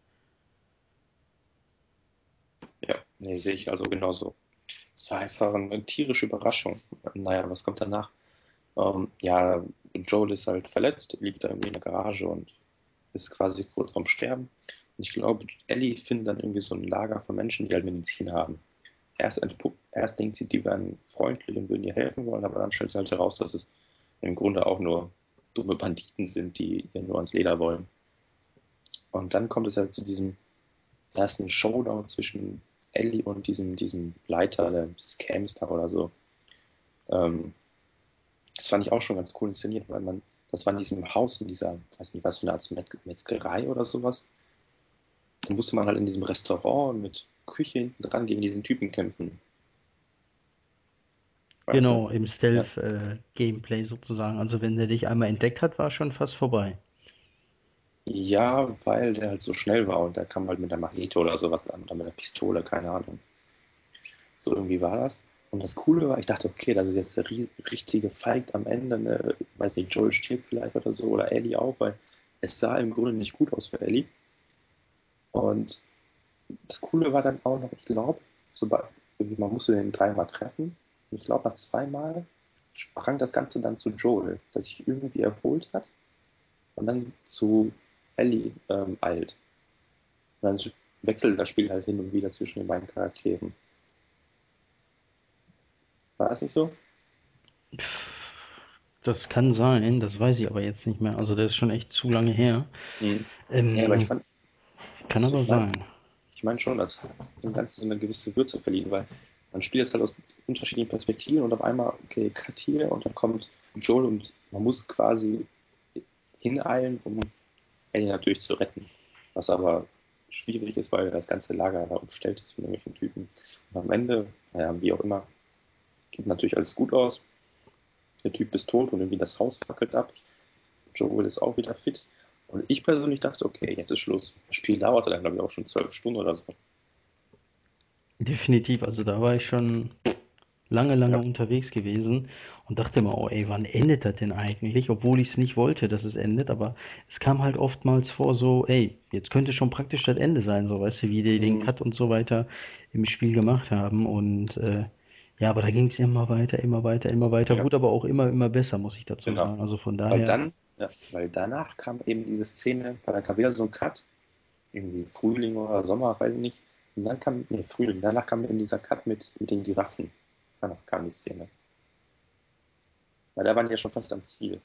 Ja, nee, sehe ich also genauso. Es war einfach eine tierische Überraschung. Naja, was kommt danach? Ja, Joel ist halt verletzt, liegt da irgendwie in der Garage und ist quasi kurz vorm Sterben. Und ich glaube, Ellie findet dann irgendwie so ein Lager von Menschen, die halt Medizin haben. erst denkt sie, die wären freundlich und würden ihr helfen wollen, aber dann stellt sich halt heraus, dass es im Grunde auch nur dumme Banditen sind, die ihr nur ans Leder wollen. Und dann kommt es ja zu diesem ersten Showdown zwischen Ellie und diesem Leiter des Camps da oder so. Ähm, Das fand ich auch schon ganz cool inszeniert, weil das war in diesem Haus, in dieser, weiß nicht, was für eine Art Metzgerei oder sowas. Dann musste man halt in diesem Restaurant mit Küche hinten dran gegen diesen Typen kämpfen. Weißt du? Genau, im Ja. Stealth-Gameplay sozusagen. Also wenn der dich einmal entdeckt hat, war schon fast vorbei. Ja, weil der halt so schnell war und der kam halt mit der Machete oder sowas an oder mit der Pistole, keine Ahnung. So irgendwie war das. Und das Coole war, ich dachte, okay, das ist jetzt der richtige Fight am Ende. Ne? Weiß nicht, Joel stirbt vielleicht oder so oder Ellie auch, weil es sah im Grunde nicht gut aus für Ellie. Und das Coole war dann auch noch, ich glaube, man musste den dreimal treffen. Und ich glaube, nach zweimal sprang das Ganze dann zu Joel, der sich irgendwie erholt hat und dann zu Ellie eilt. Und dann wechselt das Spiel halt hin und wieder zwischen den beiden Charakteren. War das nicht so? Das kann sein, das weiß ich aber jetzt nicht mehr. Also das ist schon echt zu lange her. Mhm. Ja, aber ich Ähm, fand, Kann aber ich meine, sein. ich mein schon, das hat dem Ganzen so eine gewisse Würze verliehen, weil man spielt es halt aus unterschiedlichen Perspektiven und auf einmal, okay, Cut hier und dann kommt Joel und man muss quasi hineilen, um Ellie natürlich zu retten. Was aber schwierig ist, weil das ganze Lager da umstellt ist von irgendwelchen Typen. Und am Ende, naja, wie auch immer, geht natürlich alles gut aus. Der Typ ist tot und irgendwie das Haus fackelt ab. Joel ist auch wieder fit. Und ich persönlich dachte, okay, jetzt ist Schluss. Das Spiel dauerte dann, glaube ich, auch schon 12 Stunden oder so. Definitiv, also da war ich schon lange Ja. unterwegs gewesen und dachte mir, oh ey, wann endet das denn eigentlich? Obwohl ich es nicht wollte, dass es endet, aber es kam halt oftmals vor so, ey, jetzt könnte schon praktisch das Ende sein, so weißt du, wie die den Mhm. Cut und so weiter im Spiel gemacht haben und ja, aber da ging es immer weiter, immer weiter, immer weiter, Ja, wurde aber auch immer besser, muss ich dazu genau. sagen. Also von Weil daher, dann, ja, weil danach kam eben diese Szene, weil dann kam wieder so ein Cut, irgendwie Frühling oder Sommer, weiß ich nicht. Und dann kam, nee, Frühling, danach kam eben dieser Cut mit den Giraffen. Danach kam die Szene. Weil da waren die ja schon fast am Ziel.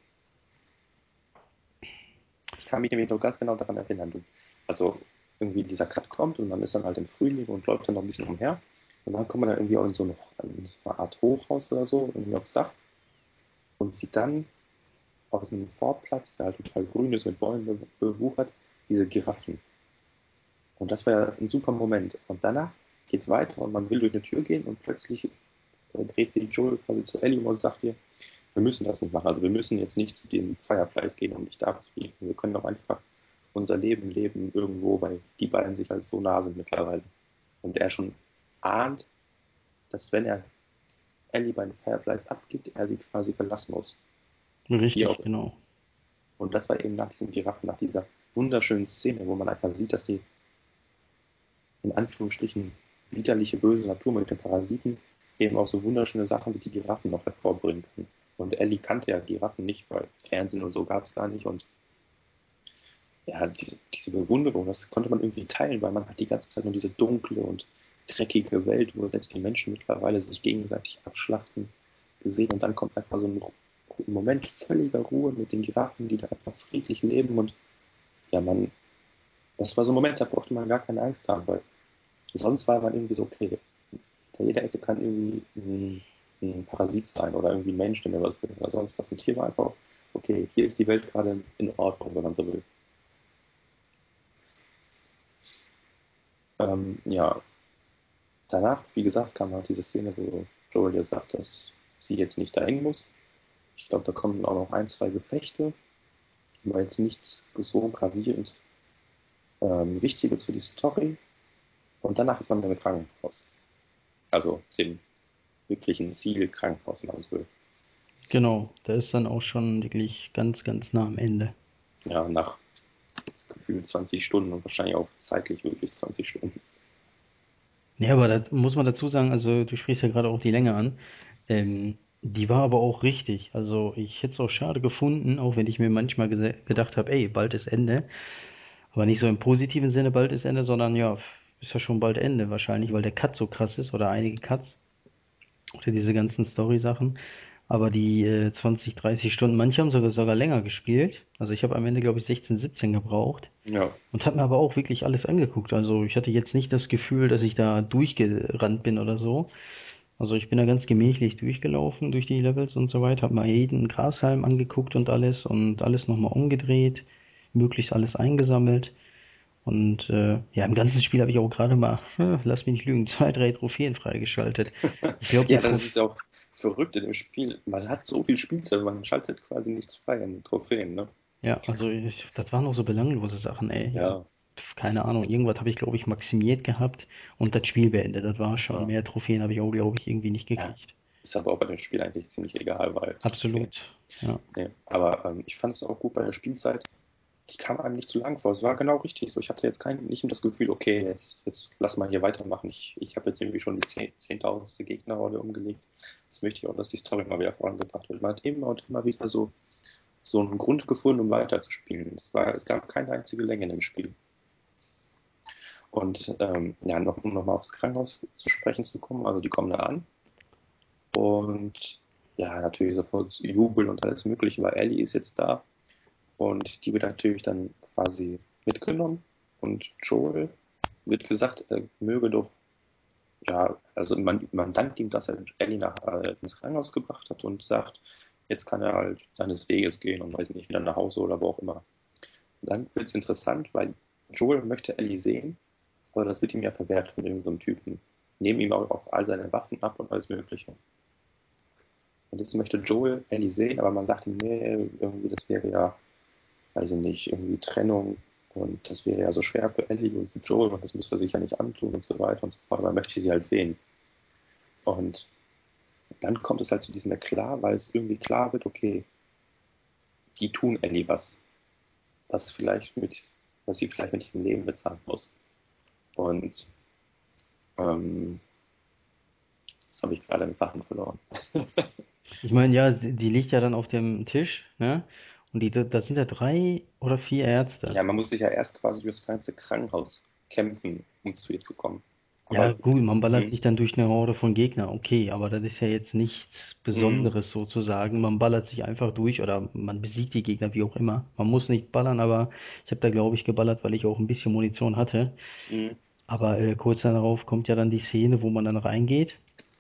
Ich kann mich nämlich noch ganz genau daran erinnern. Also irgendwie dieser Cut kommt und man ist dann halt im Frühling und läuft dann noch ein bisschen umher. Und dann kommt man dann irgendwie auch in so eine Art Hochhaus oder so, irgendwie aufs Dach und sieht dann auf einem Vorplatz, der halt total grün ist, mit Bäumen bewuchert, diese Giraffen. Und das war ja ein super Moment. Und danach geht es weiter und man will durch eine Tür gehen und plötzlich dreht sich Joel quasi zu Ellie und sagt ihr, wir müssen das nicht machen. Also wir müssen jetzt nicht zu den Fireflies gehen, um dich da zu briefen. Wir können doch einfach unser Leben leben irgendwo, weil die beiden sich halt so nah sind mittlerweile. Und er schon ahnt, dass wenn er Ellie bei den Fireflies abgibt, er sie quasi verlassen muss. Wie richtig, auch. genau. Und das war eben nach diesen Giraffen, nach dieser wunderschönen Szene, wo man einfach sieht, dass die in Anführungsstrichen widerliche, böse Natur mit den Parasiten eben auch so wunderschöne Sachen wie die Giraffen noch hervorbringen kann. Und Ellie kannte ja Giraffen nicht, weil Fernsehen und so gab es gar nicht. Und ja, diese Bewunderung, das konnte man irgendwie teilen, weil man hat die ganze Zeit nur diese dunkle und dreckige Welt, wo selbst die Menschen mittlerweile sich gegenseitig abschlachten, gesehen. Und dann kommt einfach so ein Moment völliger Ruhe mit den Giraffen, die da einfach friedlich leben. Und ja, das war so ein Moment, da brauchte man gar keine Angst haben, weil sonst war man irgendwie so, okay, hinter jeder Ecke kann irgendwie ein Parasit sein oder irgendwie ein Mensch, der mir was will oder sonst was. Und hier war einfach, okay, hier ist die Welt gerade in Ordnung, wenn man so will. Ja, danach, wie gesagt, kam halt diese Szene, wo Joel ja sagt, dass sie jetzt nicht dahin muss. Ich glaube, da kommen auch noch ein, zwei Gefechte, aber jetzt nichts so gravierend Wichtiges für die Story. Und danach ist man dann im Krankenhaus. Also dem wirklichen Ziel-Krankenhaus, wenn man so will. Genau, da ist dann auch schon wirklich ganz nah am Ende. Ja, nach gefühlt 20 Stunden und wahrscheinlich auch zeitlich wirklich 20 Stunden. Ja, aber da muss man dazu sagen, also du sprichst ja gerade auch die Länge an. Die war aber auch richtig. Also ich hätte es auch schade gefunden, auch wenn ich mir manchmal gedacht habe, ey, bald ist Ende. Aber nicht so im positiven Sinne, bald ist Ende, sondern ja, ist ja schon bald Ende wahrscheinlich, weil der Cut so krass ist oder einige Cuts oder diese ganzen Story-Sachen. Aber die 20, 30 Stunden, manche haben sogar länger gespielt. Also ich habe am Ende, glaube ich, 16, 17 gebraucht Ja. und habe mir aber auch wirklich alles angeguckt. Also ich hatte jetzt nicht das Gefühl, dass ich da durchgerannt bin oder so. Also ich bin da ganz gemächlich durchgelaufen durch die Levels und so weiter, habe mal jeden Grashalm angeguckt und alles nochmal umgedreht, möglichst alles eingesammelt. Und ja, im ganzen Spiel habe ich auch gerade mal, lass mich nicht lügen, 2, 3 Trophäen freigeschaltet. Ich glaube, die Ja, das Trophäen, ist ja auch verrückt in dem Spiel. Man hat so viel Spielzeit, man schaltet quasi nichts frei in den Trophäen, ne? ja, also das waren auch so belanglose Sachen, ey. Ja, Keine Ahnung, irgendwas habe ich, glaube ich, maximiert gehabt und das Spiel beendet. Das war schon. ja. Mehr Trophäen habe ich auch, glaube ich, irgendwie nicht Ja. gekriegt. Ist aber auch bei dem Spiel eigentlich ziemlich egal, weil die Trophäen. Absolut, ja. Nee. Aber ich fand es auch gut bei der Spielzeit. Die kam einem nicht zu lang vor. Es war genau richtig so. Ich hatte jetzt nicht das Gefühl, okay, jetzt lass mal hier weitermachen. Ich habe jetzt irgendwie schon die zehntausendste Gegnerrolle umgelegt. Jetzt möchte ich auch, dass die Story mal wieder vorangebracht wird. Man hat immer und immer wieder so einen Grund gefunden, um weiterzuspielen. Es gab keine einzige Länge in dem Spiel. Und ja, um nochmal aufs Krankenhaus zu sprechen zu kommen, also die kommen da an und ja, natürlich sofort Jubel und alles Mögliche, weil Ellie ist jetzt da und die wird natürlich dann quasi mitgenommen und Joel wird gesagt, er möge doch, ja, also man dankt ihm, dass er Ellie ins Krankenhaus gebracht hat und sagt, jetzt kann er halt seines Weges gehen und weiß nicht, wieder nach Hause oder wo auch immer. Und dann wird es interessant, weil Joel möchte Ellie sehen, aber das wird ihm ja verwehrt von irgendeinem so einem Typen. Nehmen ihm auch all seine Waffen ab und alles Mögliche. Und jetzt möchte Joel Ellie sehen, aber man sagt ihm, nee, irgendwie das wäre ja, weiß ich nicht, irgendwie Trennung und das wäre ja so schwer für Ellie und für Joel und das müsste er sich ja nicht antun und so weiter und so fort. Aber man möchte sie halt sehen. Und dann kommt es halt zu diesem Eklat, weil es irgendwie klar wird, okay, die tun Ellie was vielleicht was sie vielleicht mit ihrem Leben bezahlen muss. Und ähm, das habe ich gerade im Faden verloren. Ich meine, ja, die liegt ja dann auf dem Tisch, ne? Und da sind ja 3 oder 4 Ärzte. Ja, man muss sich ja erst quasi durch das ganze Krankenhaus kämpfen, um zu ihr zu kommen. Ja, Aber, gut, man ballert hm, sich dann durch eine Horde von Gegnern, okay, aber das ist ja jetzt nichts hm, Besonderes sozusagen. Man ballert sich einfach durch oder man besiegt die Gegner, wie auch immer. Man muss nicht ballern, aber ich habe da, glaube ich, geballert, weil ich auch ein bisschen Munition hatte. hm, Aber kurz darauf kommt ja dann die Szene, wo man dann reingeht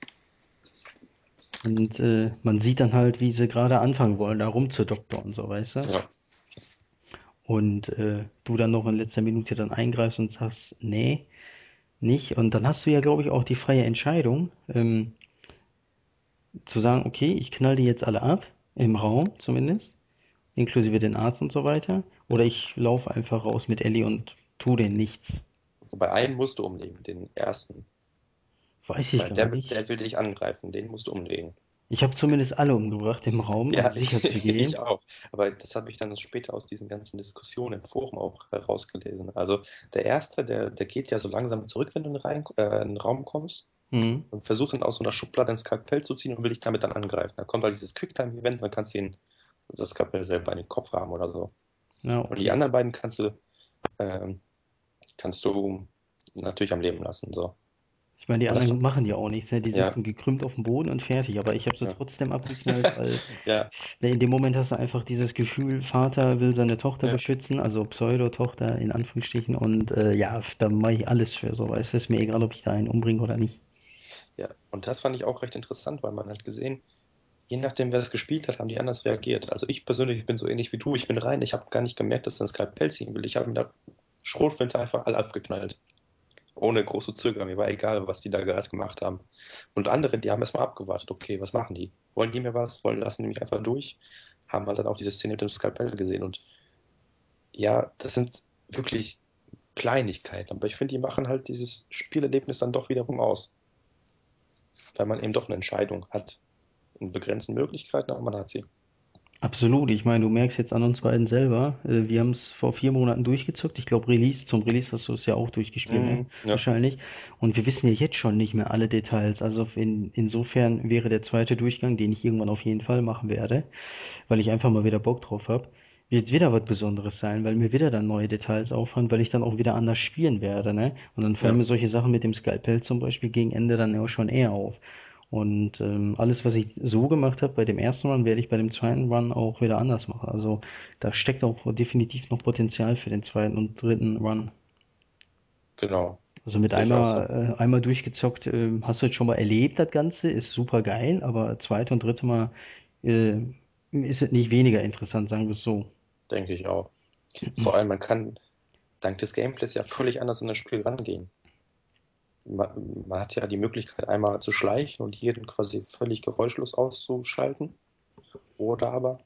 und man sieht dann halt, wie sie gerade anfangen wollen, da rumzudoktern und so, weißt du? ja. Und du dann noch in letzter Minute dann eingreifst und sagst, nee, nicht. Und dann hast du ja, glaube ich, auch die freie Entscheidung, zu sagen, okay, ich knall die jetzt alle ab, im Raum zumindest, inklusive den Arzt und so weiter, oder ich laufe einfach raus mit Ellie und tu denen nichts. Also bei einem musst du umlegen, den ersten. Weiß ich Weil gar der nicht. will dich angreifen, den musst du umlegen. Ich habe zumindest alle umgebracht im Raum, um Ja, sicher zu ich gehen. auch. Aber das habe ich dann später aus diesen ganzen Diskussionen im Forum auch herausgelesen. Also der erste, der geht ja so langsam zurück, wenn du in den Raum kommst Hm. und versucht dann aus so einer Schublade ein Skalpell zu ziehen und will dich damit dann angreifen. Dann kommt halt dieses Quicktime-Event, dann kannst du das Skalpell selber in den Kopf haben oder so. Ja, Und die okay. anderen beiden ähm, kannst du natürlich am Leben lassen. So. Ich meine, die Und das, anderen machen ja auch nichts, ne? Die ja, sitzen gekrümmt auf dem Boden und fertig. Aber ich habe sie ja. trotzdem abgeknallt, weil Ja, ne, in dem Moment hast du einfach dieses Gefühl, Vater will seine Tochter ja, beschützen, also Pseudo-Tochter in Anführungsstrichen. Und ja, da mache ich alles für so. Weißt du, ist mir egal, ob ich da einen umbringe oder nicht. ja. Und das fand ich auch recht interessant, weil man hat gesehen, je nachdem, wer es gespielt hat, haben die anders reagiert. Also ich persönlich bin so ähnlich wie du. Ich bin rein, ich habe gar nicht gemerkt, dass er ein Skalpell ziehen will. Ich habe mir da Schrotflinte einfach alle abgeknallt. Ohne große Zögern. Mir war egal, was die da gerade gemacht haben. Und andere, die haben erstmal abgewartet. Okay, was machen die? Wollen die mir was? Lassen die mich einfach durch? Haben halt dann auch diese Szene mit dem Skalpell gesehen. Und ja, das sind wirklich Kleinigkeiten. Aber ich finde, die machen halt dieses Spielerlebnis dann doch wiederum aus. Weil man eben doch eine Entscheidung hat. In begrenzten Möglichkeiten, aber man hat sie. Absolut. Ich meine, du merkst jetzt an uns beiden selber, wir haben es vor 4 Monaten durchgezockt. Ich glaube, zum Release hast du es ja auch durchgespielt, ne? Mhm, ja. Wahrscheinlich. Und wir wissen ja jetzt schon nicht mehr alle Details. Also insofern wäre der zweite Durchgang, den ich irgendwann auf jeden Fall machen werde, weil ich einfach mal wieder Bock drauf habe, wird wieder was Besonderes sein, weil mir wieder dann neue Details auffallen, weil ich dann auch wieder anders spielen werde, ne? Und dann fallen Ja, mir solche Sachen mit dem Skalpell zum Beispiel gegen Ende dann auch schon eher auf. Und alles, was ich so gemacht habe bei dem ersten Run, werde ich bei dem zweiten Run auch wieder anders machen. Also da steckt auch definitiv noch Potenzial für den zweiten und dritten Run. genau. Also mit Sehe ich auch so. einmal durchgezockt, hast du jetzt schon mal erlebt, das Ganze, ist super geil, aber zweite und dritte Mal äh, ist es nicht weniger interessant, sagen wir es so. Denke ich auch. Vor allem, man kann dank des Gameplays ja völlig anders an das Spiel rangehen. Man hat ja die Möglichkeit, einmal zu schleichen und jeden quasi völlig geräuschlos auszuschalten. Oder aber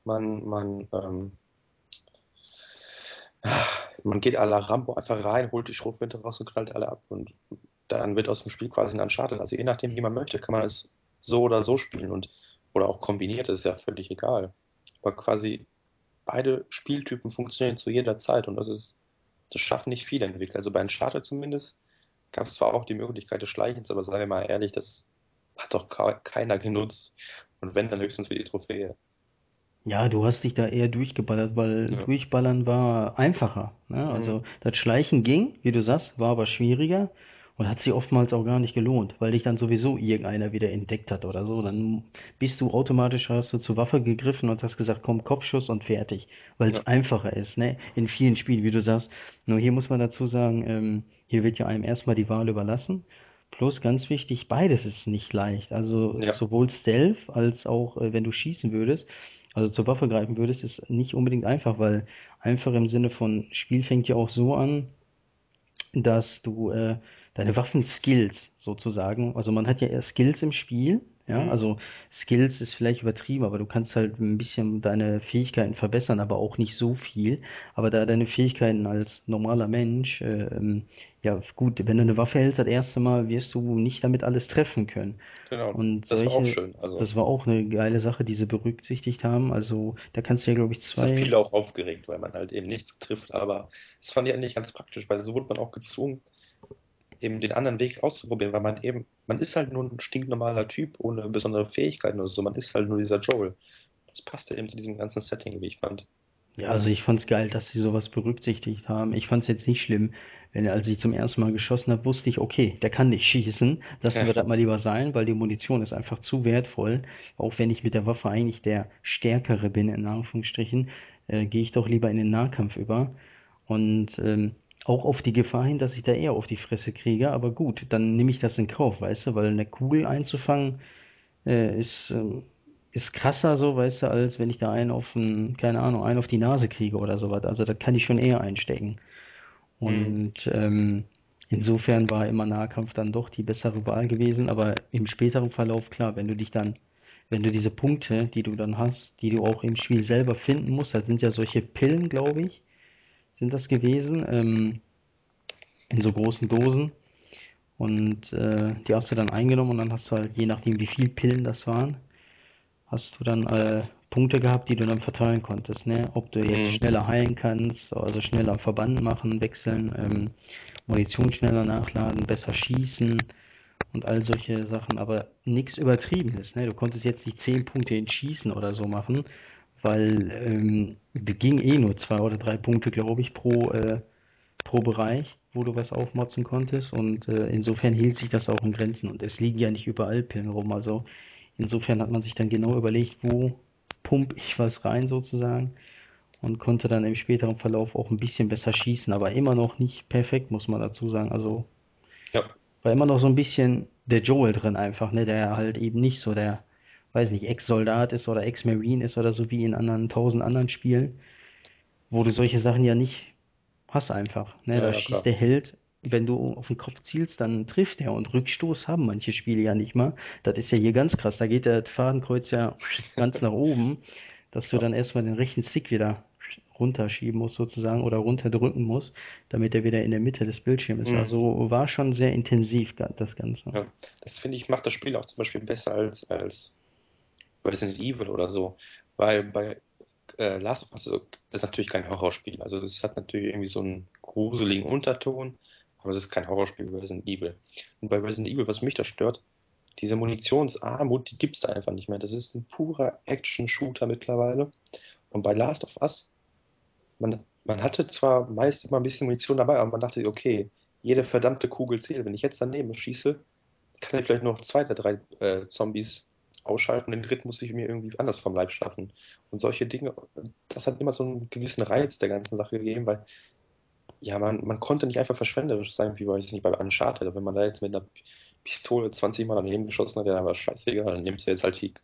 man geht à la Rambo einfach rein, holt die Schrotflinte raus und knallt alle ab. Und dann wird aus dem Spiel quasi ein Uncharted. Also je nachdem, wie man möchte, kann man es so oder so spielen. Oder auch kombiniert, das ist ja völlig egal. Aber quasi beide Spieltypen funktionieren zu jeder Zeit. Und das schaffen nicht viele Entwickler. Also bei Uncharted zumindest gab es zwar auch die Möglichkeit des Schleichens, aber seien wir mal ehrlich, das hat doch keiner genutzt. Und wenn, dann höchstens für die Trophäe. Ja, du hast dich da eher durchgeballert, weil Ja. Durchballern war einfacher. Ne? Mhm. Also das Schleichen ging, wie du sagst, war aber schwieriger und hat sich oftmals auch gar nicht gelohnt, weil dich dann sowieso irgendeiner wieder entdeckt hat oder so. Dann bist du automatisch, hast du zur Waffe gegriffen und hast gesagt, komm, Kopfschuss und fertig, weil Ja. es einfacher ist, ne? In vielen Spielen, wie du sagst. Nur hier muss man dazu sagen, hier wird ja einem erstmal die Wahl überlassen. Plus ganz wichtig, beides ist nicht leicht. Also Ja, sowohl Stealth als auch, wenn du schießen würdest, also zur Waffe greifen würdest, ist nicht unbedingt einfach, weil einfach im Sinne von Spiel fängt ja auch so an, dass du deine Waffenskills sozusagen, also man hat ja eher Skills im Spiel, ja, mhm. also Skills ist vielleicht übertrieben, aber du kannst halt ein bisschen deine Fähigkeiten verbessern, aber auch nicht so viel. Aber da deine Fähigkeiten als normaler Mensch, ja gut, wenn du eine Waffe hältst das erste Mal, wirst du nicht damit alles treffen können. Genau. Und Das war auch solche, schön. Also, das war auch eine geile Sache, die sie berücksichtigt haben. Also da kannst du ja, glaube ich, das hat zwei. viele auch aufgeregt, weil man halt eben nichts trifft. Aber das fand ich eigentlich ganz praktisch, weil so wurde man auch gezwungen, eben den anderen Weg auszuprobieren, weil man ist halt nur ein stinknormaler Typ ohne besondere Fähigkeiten oder so. Man ist halt nur dieser Joel. Das passte eben zu diesem ganzen Setting, wie ich fand. Ja, also ich fand's geil, dass sie sowas berücksichtigt haben. Ich fand's jetzt nicht schlimm, als ich zum ersten Mal geschossen habe, wusste ich, okay, der kann nicht schießen. Lassen wir das mal lieber sein, weil die Munition ist einfach zu wertvoll. Auch wenn ich mit der Waffe eigentlich der Stärkere bin, in Anführungsstrichen, gehe ich doch lieber in den Nahkampf über. Und auch auf die Gefahr hin, dass ich da eher auf die Fresse kriege. Aber gut, dann nehme ich das in Kauf, weißt du, weil eine Kugel einzufangen, ist krasser so, weißt du, als wenn ich da einen auf keine Ahnung, einen auf die Nase kriege oder sowas. Also da kann ich schon eher einstecken. Mhm. Und insofern war immer Nahkampf dann doch die bessere Wahl gewesen. Aber im späteren Verlauf, klar, wenn du diese Punkte, die du dann hast, die du auch im Spiel selber finden musst, das sind ja solche Pillen, glaube ich, sind das gewesen, in so großen Dosen. Und die hast du dann eingenommen und dann hast du halt, je nachdem wie viel Pillen das waren, hast du dann Punkte gehabt, die du dann verteilen konntest, ne? Ob du jetzt Mhm. schneller heilen kannst, also schneller Verband machen, wechseln, Munition schneller nachladen, besser schießen und all solche Sachen, aber nichts Übertriebenes, ne? Du konntest jetzt nicht 10 Punkte in Schießen oder so machen, weil ging eh nur 2 oder 3 Punkte, glaube ich, pro Bereich, wo du was aufmotzen konntest. Und insofern hielt sich das auch in Grenzen. Und es liegen ja nicht überall Pillen rum. Also insofern hat man sich dann genau überlegt, wo pump ich was rein sozusagen und konnte dann im späteren Verlauf auch ein bisschen besser schießen, aber immer noch nicht perfekt, muss man dazu sagen. Also Ja, war immer noch so ein bisschen der Joel drin einfach, ne, der halt eben nicht so der, weiß nicht, Ex-Soldat ist oder Ex-Marine ist oder so wie in anderen 1000 anderen Spielen, wo du solche Sachen ja nicht hast einfach. Ne? ja, Da ja, schießt klar. der Held, wenn du auf den Kopf zielst, dann trifft er. Und Rückstoß haben manche Spiele ja nicht mal. Das ist ja hier ganz krass. Da geht der Fadenkreuz ja ganz nach oben, dass du Ja. dann erstmal den rechten Stick wieder runterschieben musst sozusagen oder runterdrücken musst, damit er wieder in der Mitte des Bildschirms ist. Mhm. Also war schon sehr intensiv das Ganze. Ja. Das finde ich, macht das Spiel auch zum Beispiel besser als Resident Evil oder so. Weil bei Last of Us ist natürlich kein Horrorspiel. Also es hat natürlich irgendwie so einen gruseligen Unterton, aber es ist kein Horrorspiel wie Resident Evil. Und bei Resident Evil, was mich da stört, diese Munitionsarmut, die gibt es da einfach nicht mehr. Das ist ein purer Action-Shooter mittlerweile. Und bei Last of Us, man hatte zwar meist immer ein bisschen Munition dabei, aber man dachte, sich, okay, jede verdammte Kugel zählt. Wenn ich jetzt daneben schieße, kann ich vielleicht noch zwei der drei Zombies ausschalten und den dritten muss ich mir irgendwie anders vom Leib schaffen. Und solche Dinge, das hat immer so einen gewissen Reiz der ganzen Sache gegeben, weil ja, man konnte nicht einfach verschwenderisch sein, wie weiß ich nicht, bei Uncharted. Wenn man da jetzt mit einer Pistole 20 Mal daneben geschossen hat, ja, dann war scheißegal, dann nimmst du jetzt halt die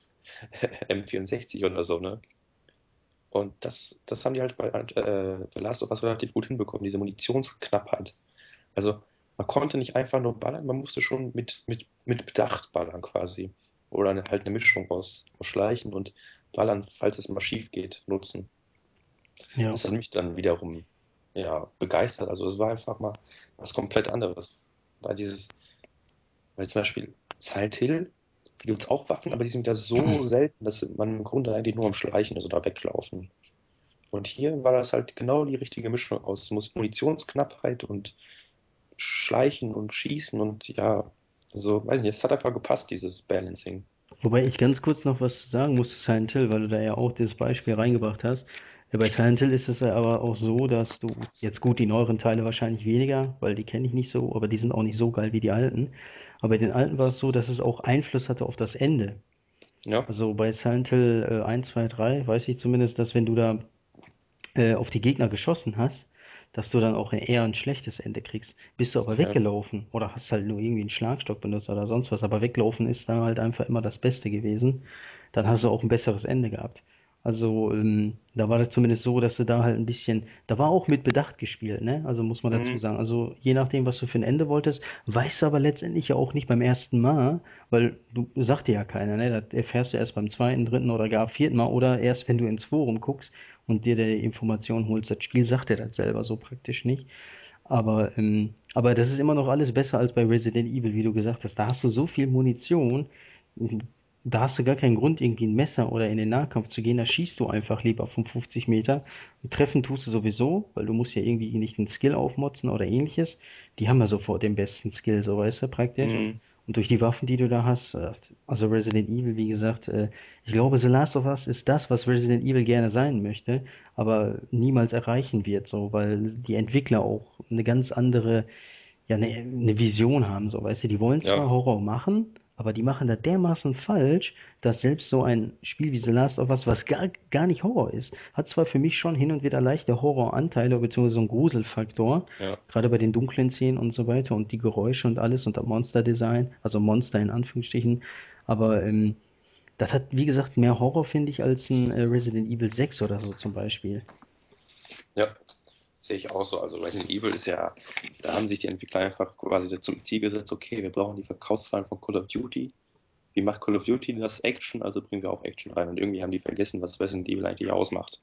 M64 oder so, ne? Und das haben die halt bei The Last of Us relativ gut hinbekommen, diese Munitionsknappheit. Also man konnte nicht einfach nur ballern, man musste schon mit Bedacht ballern quasi. Oder halt eine Mischung aus Schleichen und Ballern, falls es mal schief geht, nutzen. Ja. Das hat mich dann wiederum ja, begeistert. Also es war einfach mal was komplett anderes. Weil weil zum Beispiel Silent Hill, da gibt es auch Waffen, aber die sind ja so selten, dass man im Grunde eigentlich nur am Schleichen ist oder weglaufen. Und hier war das halt genau die richtige Mischung aus Munitionsknappheit und Schleichen und Schießen und ja, so, weiß nicht, es hat einfach gepasst, dieses Balancing. Wobei ich ganz kurz noch was sagen muss zu Silent Hill, weil du da ja auch das Beispiel reingebracht hast. Bei Silent Hill ist es ja aber auch so, dass du, jetzt gut, die neueren Teile wahrscheinlich weniger, weil die kenne ich nicht so, aber die sind auch nicht so geil wie die alten. Aber bei den alten war es so, dass es auch Einfluss hatte auf das Ende. Ja. Also bei Silent Hill 1, 2, 3 weiß ich zumindest, dass wenn du da auf die Gegner geschossen hast, dass du dann auch eher ein schlechtes Ende kriegst. Bist du aber Ja. weggelaufen oder hast halt nur irgendwie einen Schlagstock benutzt oder sonst was, aber weglaufen ist da halt einfach immer das Beste gewesen, dann hast du auch ein besseres Ende gehabt. Also da war das zumindest so, dass du da halt ein bisschen, da war auch mit Bedacht gespielt, ne? Also muss man dazu Mhm. sagen. Also je nachdem, was du für ein Ende wolltest, weißt du aber letztendlich ja auch nicht beim ersten Mal, weil du sagt dir ja keiner, ne? Das erfährst du erst beim zweiten, dritten oder gar vierten Mal oder erst wenn du ins Forum guckst und dir die Information holst. Das Spiel sagt dir das selber so praktisch nicht. Aber das ist immer noch alles besser als bei Resident Evil, wie du gesagt hast. Da hast du so viel Munition, da hast du gar keinen Grund, irgendwie ein Messer oder in den Nahkampf zu gehen. Da schießt du einfach lieber von 50 Meter. Und treffen tust du sowieso, weil du musst ja irgendwie nicht einen Skill aufmotzen oder ähnliches. Die haben ja sofort den besten Skill, so weißt du, praktisch. Mhm. Und durch die Waffen, die du da hast, also Resident Evil, wie gesagt, ich glaube, The Last of Us ist das, was Resident Evil gerne sein möchte, aber niemals erreichen wird, so, weil die Entwickler auch eine ganz andere, ja, eine Vision haben, so, weißt du, die wollen zwar Ja. Horror machen, aber die machen da dermaßen falsch, dass selbst so ein Spiel wie The Last of Us, was gar nicht Horror ist, hat zwar für mich schon hin und wieder leichte Horroranteile, beziehungsweise so einen Gruselfaktor, Ja. gerade bei den dunklen Szenen und so weiter und die Geräusche und alles und das Monster-Design, also Monster in Anführungsstrichen, aber das hat, wie gesagt, mehr Horror, finde ich, als ein Resident Evil 6 oder so zum Beispiel. Ja. Sehe ich auch so. Also Resident Evil ist ja, da haben sich die Entwickler einfach quasi zum Ziel gesetzt, okay, wir brauchen die Verkaufszahlen von Call of Duty. Wie macht Call of Duty das Action? Also bringen wir auch Action rein. Und irgendwie haben die vergessen, was Resident Evil eigentlich ausmacht.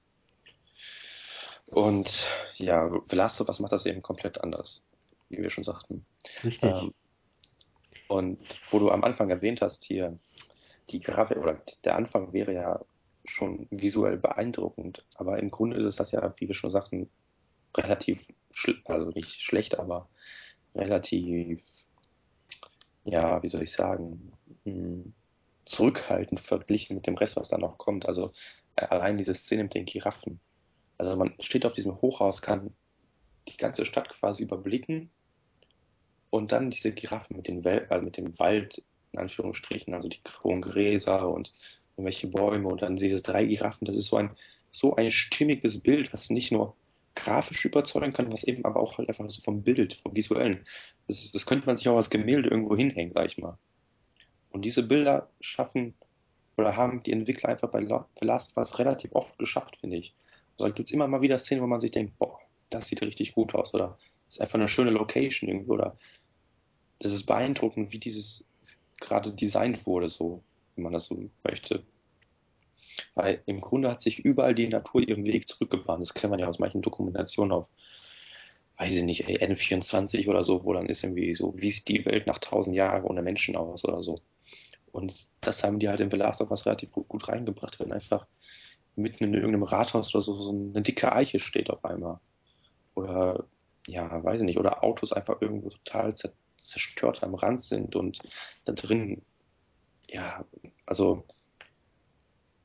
Und ja, The Last of Us macht das eben komplett anders, wie wir schon sagten. Richtig, Ähm, und wo du am Anfang erwähnt hast, hier die Grafik oder der Anfang wäre ja schon visuell beeindruckend, aber im Grunde ist es das ja, wie wir schon sagten, relativ, also nicht schlecht, aber relativ, ja, wie soll ich sagen, hm, zurückhaltend verglichen mit dem Rest, was da noch kommt. Also allein diese Szene mit den Giraffen. Also man steht auf diesem Hochhaus, kann die ganze Stadt quasi überblicken und dann diese Giraffen mit dem Wald, in Anführungsstrichen, also die grauen Gräser und irgendwelche Bäume und dann diese drei Giraffen, das ist so ein stimmiges Bild, was nicht nur grafisch überzeugen kann, was eben aber auch halt einfach so vom Bild, vom Visuellen. Das könnte man sich auch als Gemälde irgendwo hinhängen, sag ich mal. Und diese Bilder schaffen oder haben die Entwickler einfach bei The Last of Us relativ oft geschafft, finde ich. Also da gibt es immer mal wieder Szenen, wo man sich denkt, boah, das sieht richtig gut aus oder das ist einfach eine schöne Location irgendwie oder das ist beeindruckend, wie dieses gerade designt wurde, so, wenn man das so möchte. Weil im Grunde hat sich überall die Natur ihren Weg zurückgebahnt. Das kennt man ja aus manchen Dokumentationen auf, weiß ich nicht, ey, N24 oder so, wo dann ist irgendwie so, wie sieht die Welt nach 1000 Jahren ohne Menschen aus oder so. Und das haben die halt in The Last of Us relativ gut reingebracht, wenn einfach mitten in irgendeinem Rathaus oder so, so eine dicke Eiche steht auf einmal. Oder, ja, weiß ich nicht, oder Autos einfach irgendwo total zerstört am Rand sind und da drin, ja, also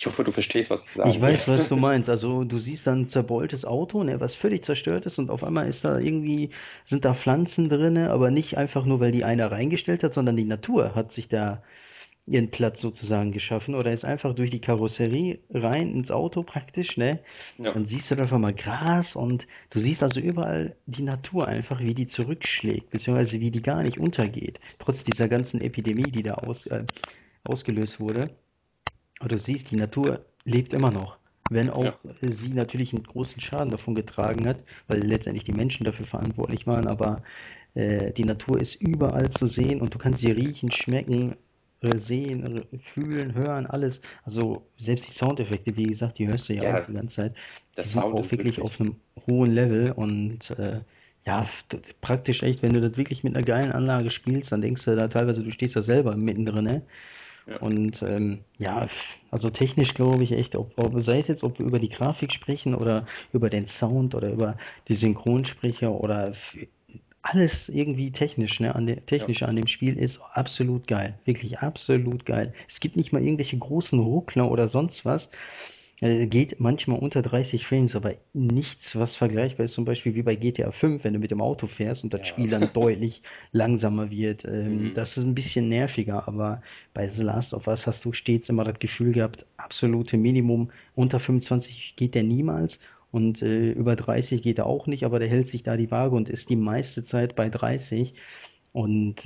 Ich hoffe, du verstehst, was ich Ich sagen will. weiß, was du meinst. Also du siehst dann ein zerbeultes Auto, ne, was völlig zerstört ist und auf einmal ist da irgendwie, sind da Pflanzen drinne, aber nicht einfach nur, weil die einer reingestellt hat, sondern die Natur hat sich da ihren Platz sozusagen geschaffen oder ist einfach durch die Karosserie rein ins Auto praktisch, ne? Ja, Dann siehst du da einfach mal Gras und du siehst also überall die Natur einfach, wie die zurückschlägt, beziehungsweise wie die gar nicht untergeht, trotz dieser ganzen Epidemie, die da ausgelöst wurde. Aber du siehst, die Natur lebt immer noch, wenn ja, auch sie natürlich einen großen Schaden davon getragen hat, weil letztendlich die Menschen dafür verantwortlich waren, aber die Natur ist überall zu sehen und du kannst sie riechen, schmecken, sehen, fühlen, hören, alles. Also selbst die Soundeffekte, wie gesagt, die hörst du ja auch ja, die ganze Zeit, der die sind Sound auch ist wirklich auf wirklich, einem hohen Level und ja, praktisch echt, wenn du das wirklich mit einer geilen Anlage spielst, dann denkst du da teilweise, du stehst da selber mittendrin, ne? ja, Und ja, also technisch glaube ich echt, sei es jetzt, ob wir über die Grafik sprechen oder über den Sound oder über die Synchronsprecher oder alles irgendwie technisch, ne, ja, technische an dem Spiel ist absolut geil. Wirklich absolut geil. Es gibt nicht mal irgendwelche großen Ruckler oder sonst was. Geht manchmal unter 30 Frames, aber nichts, was vergleichbar ist, zum Beispiel wie bei GTA 5, wenn du mit dem Auto fährst und das ja. Spiel dann deutlich langsamer wird. Mhm. Das ist ein bisschen nerviger, aber bei The Last of Us hast du stets immer das Gefühl gehabt, absolute Minimum, unter 25 geht der niemals und über 30 geht er auch nicht, aber der hält sich da die Waage und ist die meiste Zeit bei 30. Und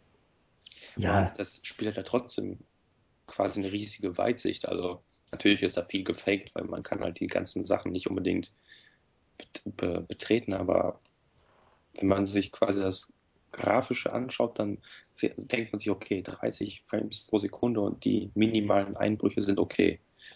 Aber ja, das Spiel hat ja trotzdem quasi eine riesige Weitsicht. Also natürlich ist da viel gefaked, weil man kann halt die ganzen Sachen nicht unbedingt betreten, aber wenn man sich quasi das Grafische anschaut, dann denkt man sich, okay, 30 Frames pro Sekunde und die minimalen Einbrüche sind okay.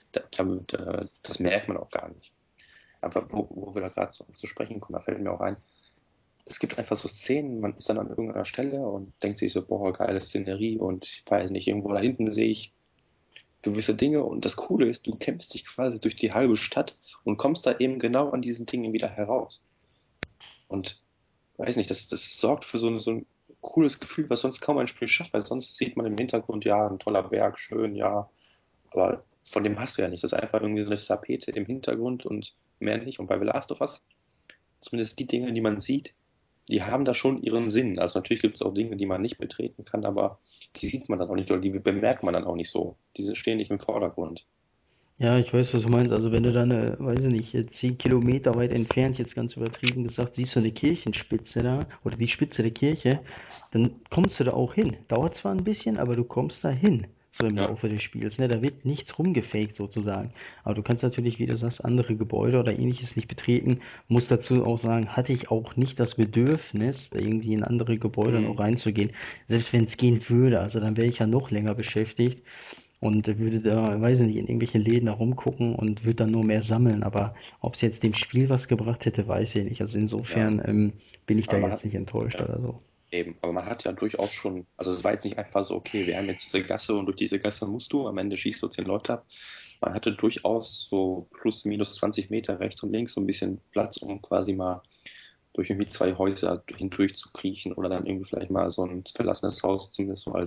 Das merkt man auch gar nicht. Aber wo wir da gerade so zu sprechen kommen, da fällt mir auch ein, es gibt einfach so Szenen, man ist dann an irgendeiner Stelle und denkt sich so, boah, geile Szenerie und ich weiß nicht, irgendwo da hinten sehe ich gewisse Dinge und das Coole ist, du kämpfst dich quasi durch die halbe Stadt und kommst da eben genau an diesen Dingen wieder heraus. Und weiß nicht, das sorgt für so ein cooles Gefühl, was sonst kaum ein Spiel schafft, weil sonst sieht man im Hintergrund, ja, ein toller Berg, schön, ja, aber von dem hast du ja nichts. Das ist einfach irgendwie so eine Tapete im Hintergrund und mehr nicht. Und bei The Last of Us, zumindest die Dinge, die man sieht, die haben da schon ihren Sinn. Also natürlich gibt es auch Dinge, die man nicht betreten kann, aber die sieht man dann auch nicht oder die bemerkt man dann auch nicht so. Diese stehen nicht im Vordergrund. ja, ich weiß, was du meinst. Also wenn du dann, weiß ich nicht, 10 Kilometer weit entfernt, jetzt ganz übertrieben gesagt, siehst du eine Kirchenspitze da oder die Spitze der Kirche, dann kommst du da auch hin. Dauert zwar ein bisschen, aber du kommst da hin, so im Ja, Laufe des Spiels. Ne? Da wird nichts rumgefaked sozusagen. Aber du kannst natürlich, wie du sagst, andere Gebäude oder ähnliches nicht betreten. Muss dazu auch sagen, hatte ich auch nicht das Bedürfnis, da irgendwie in andere Gebäude noch mhm. reinzugehen. Selbst wenn es gehen würde, also dann wäre ich ja noch länger beschäftigt und würde da, weiß ich nicht, in irgendwelchen Läden herumgucken und würde dann nur mehr sammeln. Aber ob es jetzt dem Spiel was gebracht hätte, weiß ich nicht. Also Ja, insofern bin ich da aber man jetzt hat, nicht enttäuscht ja, oder so. eben, aber man hat ja durchaus schon, also es war jetzt nicht einfach so, okay, wir haben jetzt diese Gasse und durch diese Gasse musst du, am Ende schießt du 10 Leute ab. Man hatte durchaus so plus minus 20 Meter rechts und links so ein bisschen Platz, um quasi mal durch irgendwie zwei Häuser hindurch zu kriechen oder dann irgendwie vielleicht mal so ein verlassenes Haus zumindest so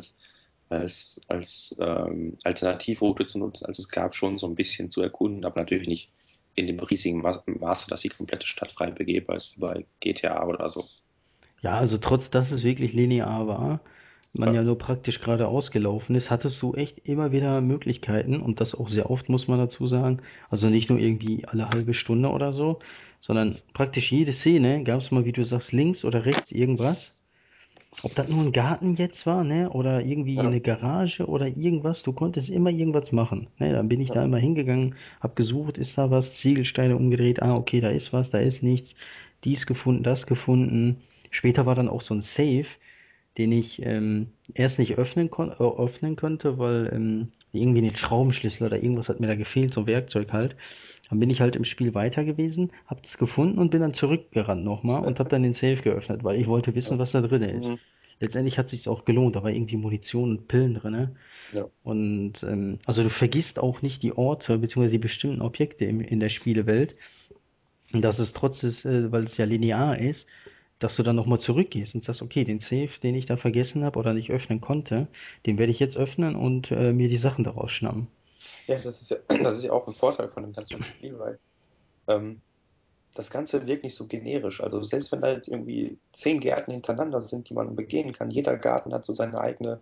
als Alternativroute zu nutzen. Also es gab schon so ein bisschen zu erkunden, aber natürlich nicht in dem riesigen Maße, dass die komplette Stadt frei begehbar ist, wie bei GTA oder so. Ja, also trotz dass es wirklich linear war, man Ja, ja nur praktisch geradeaus gelaufen ist, hattest du echt immer wieder Möglichkeiten und das auch sehr oft, muss man dazu sagen. Also nicht nur irgendwie alle halbe Stunde oder so, sondern praktisch jede Szene gab es mal, wie du sagst, links oder rechts irgendwas. Ob das nur ein Garten jetzt war, ne, oder irgendwie ja, eine Garage oder irgendwas, du konntest immer irgendwas machen. Ne, dann bin ich ja. da immer hingegangen, hab gesucht, ist da was, Ziegelsteine umgedreht, ah, okay, da ist was, da ist nichts, dies gefunden, das gefunden. Später war dann auch so ein Safe, den ich erst nicht öffnen konnte, weil irgendwie den Schraubenschlüssel oder irgendwas hat mir da gefehlt, so Werkzeug halt. Dann bin ich halt im Spiel weiter gewesen, hab es gefunden und bin dann zurückgerannt nochmal und hab dann den Safe geöffnet, weil ich wollte wissen, Ja. was da drin ist. Mhm. Letztendlich hat sich's auch gelohnt, da war irgendwie Munition und Pillen drinne. Ja. Und also du vergisst auch nicht die Orte bzw. die bestimmten Objekte in der Spielewelt. Und das ist trotz des, weil es ja linear ist, dass du dann nochmal zurückgehst und sagst, okay, den Safe, den ich da vergessen habe oder nicht öffnen konnte, den werde ich jetzt öffnen und mir die Sachen daraus schnappen. Ja, das ist ja auch ein Vorteil von dem ganzen Spiel, weil ähm, das Ganze wirkt nicht so generisch. Also selbst wenn da jetzt irgendwie 10 Gärten hintereinander sind, die man begehen kann, jeder Garten hat so seine eigene,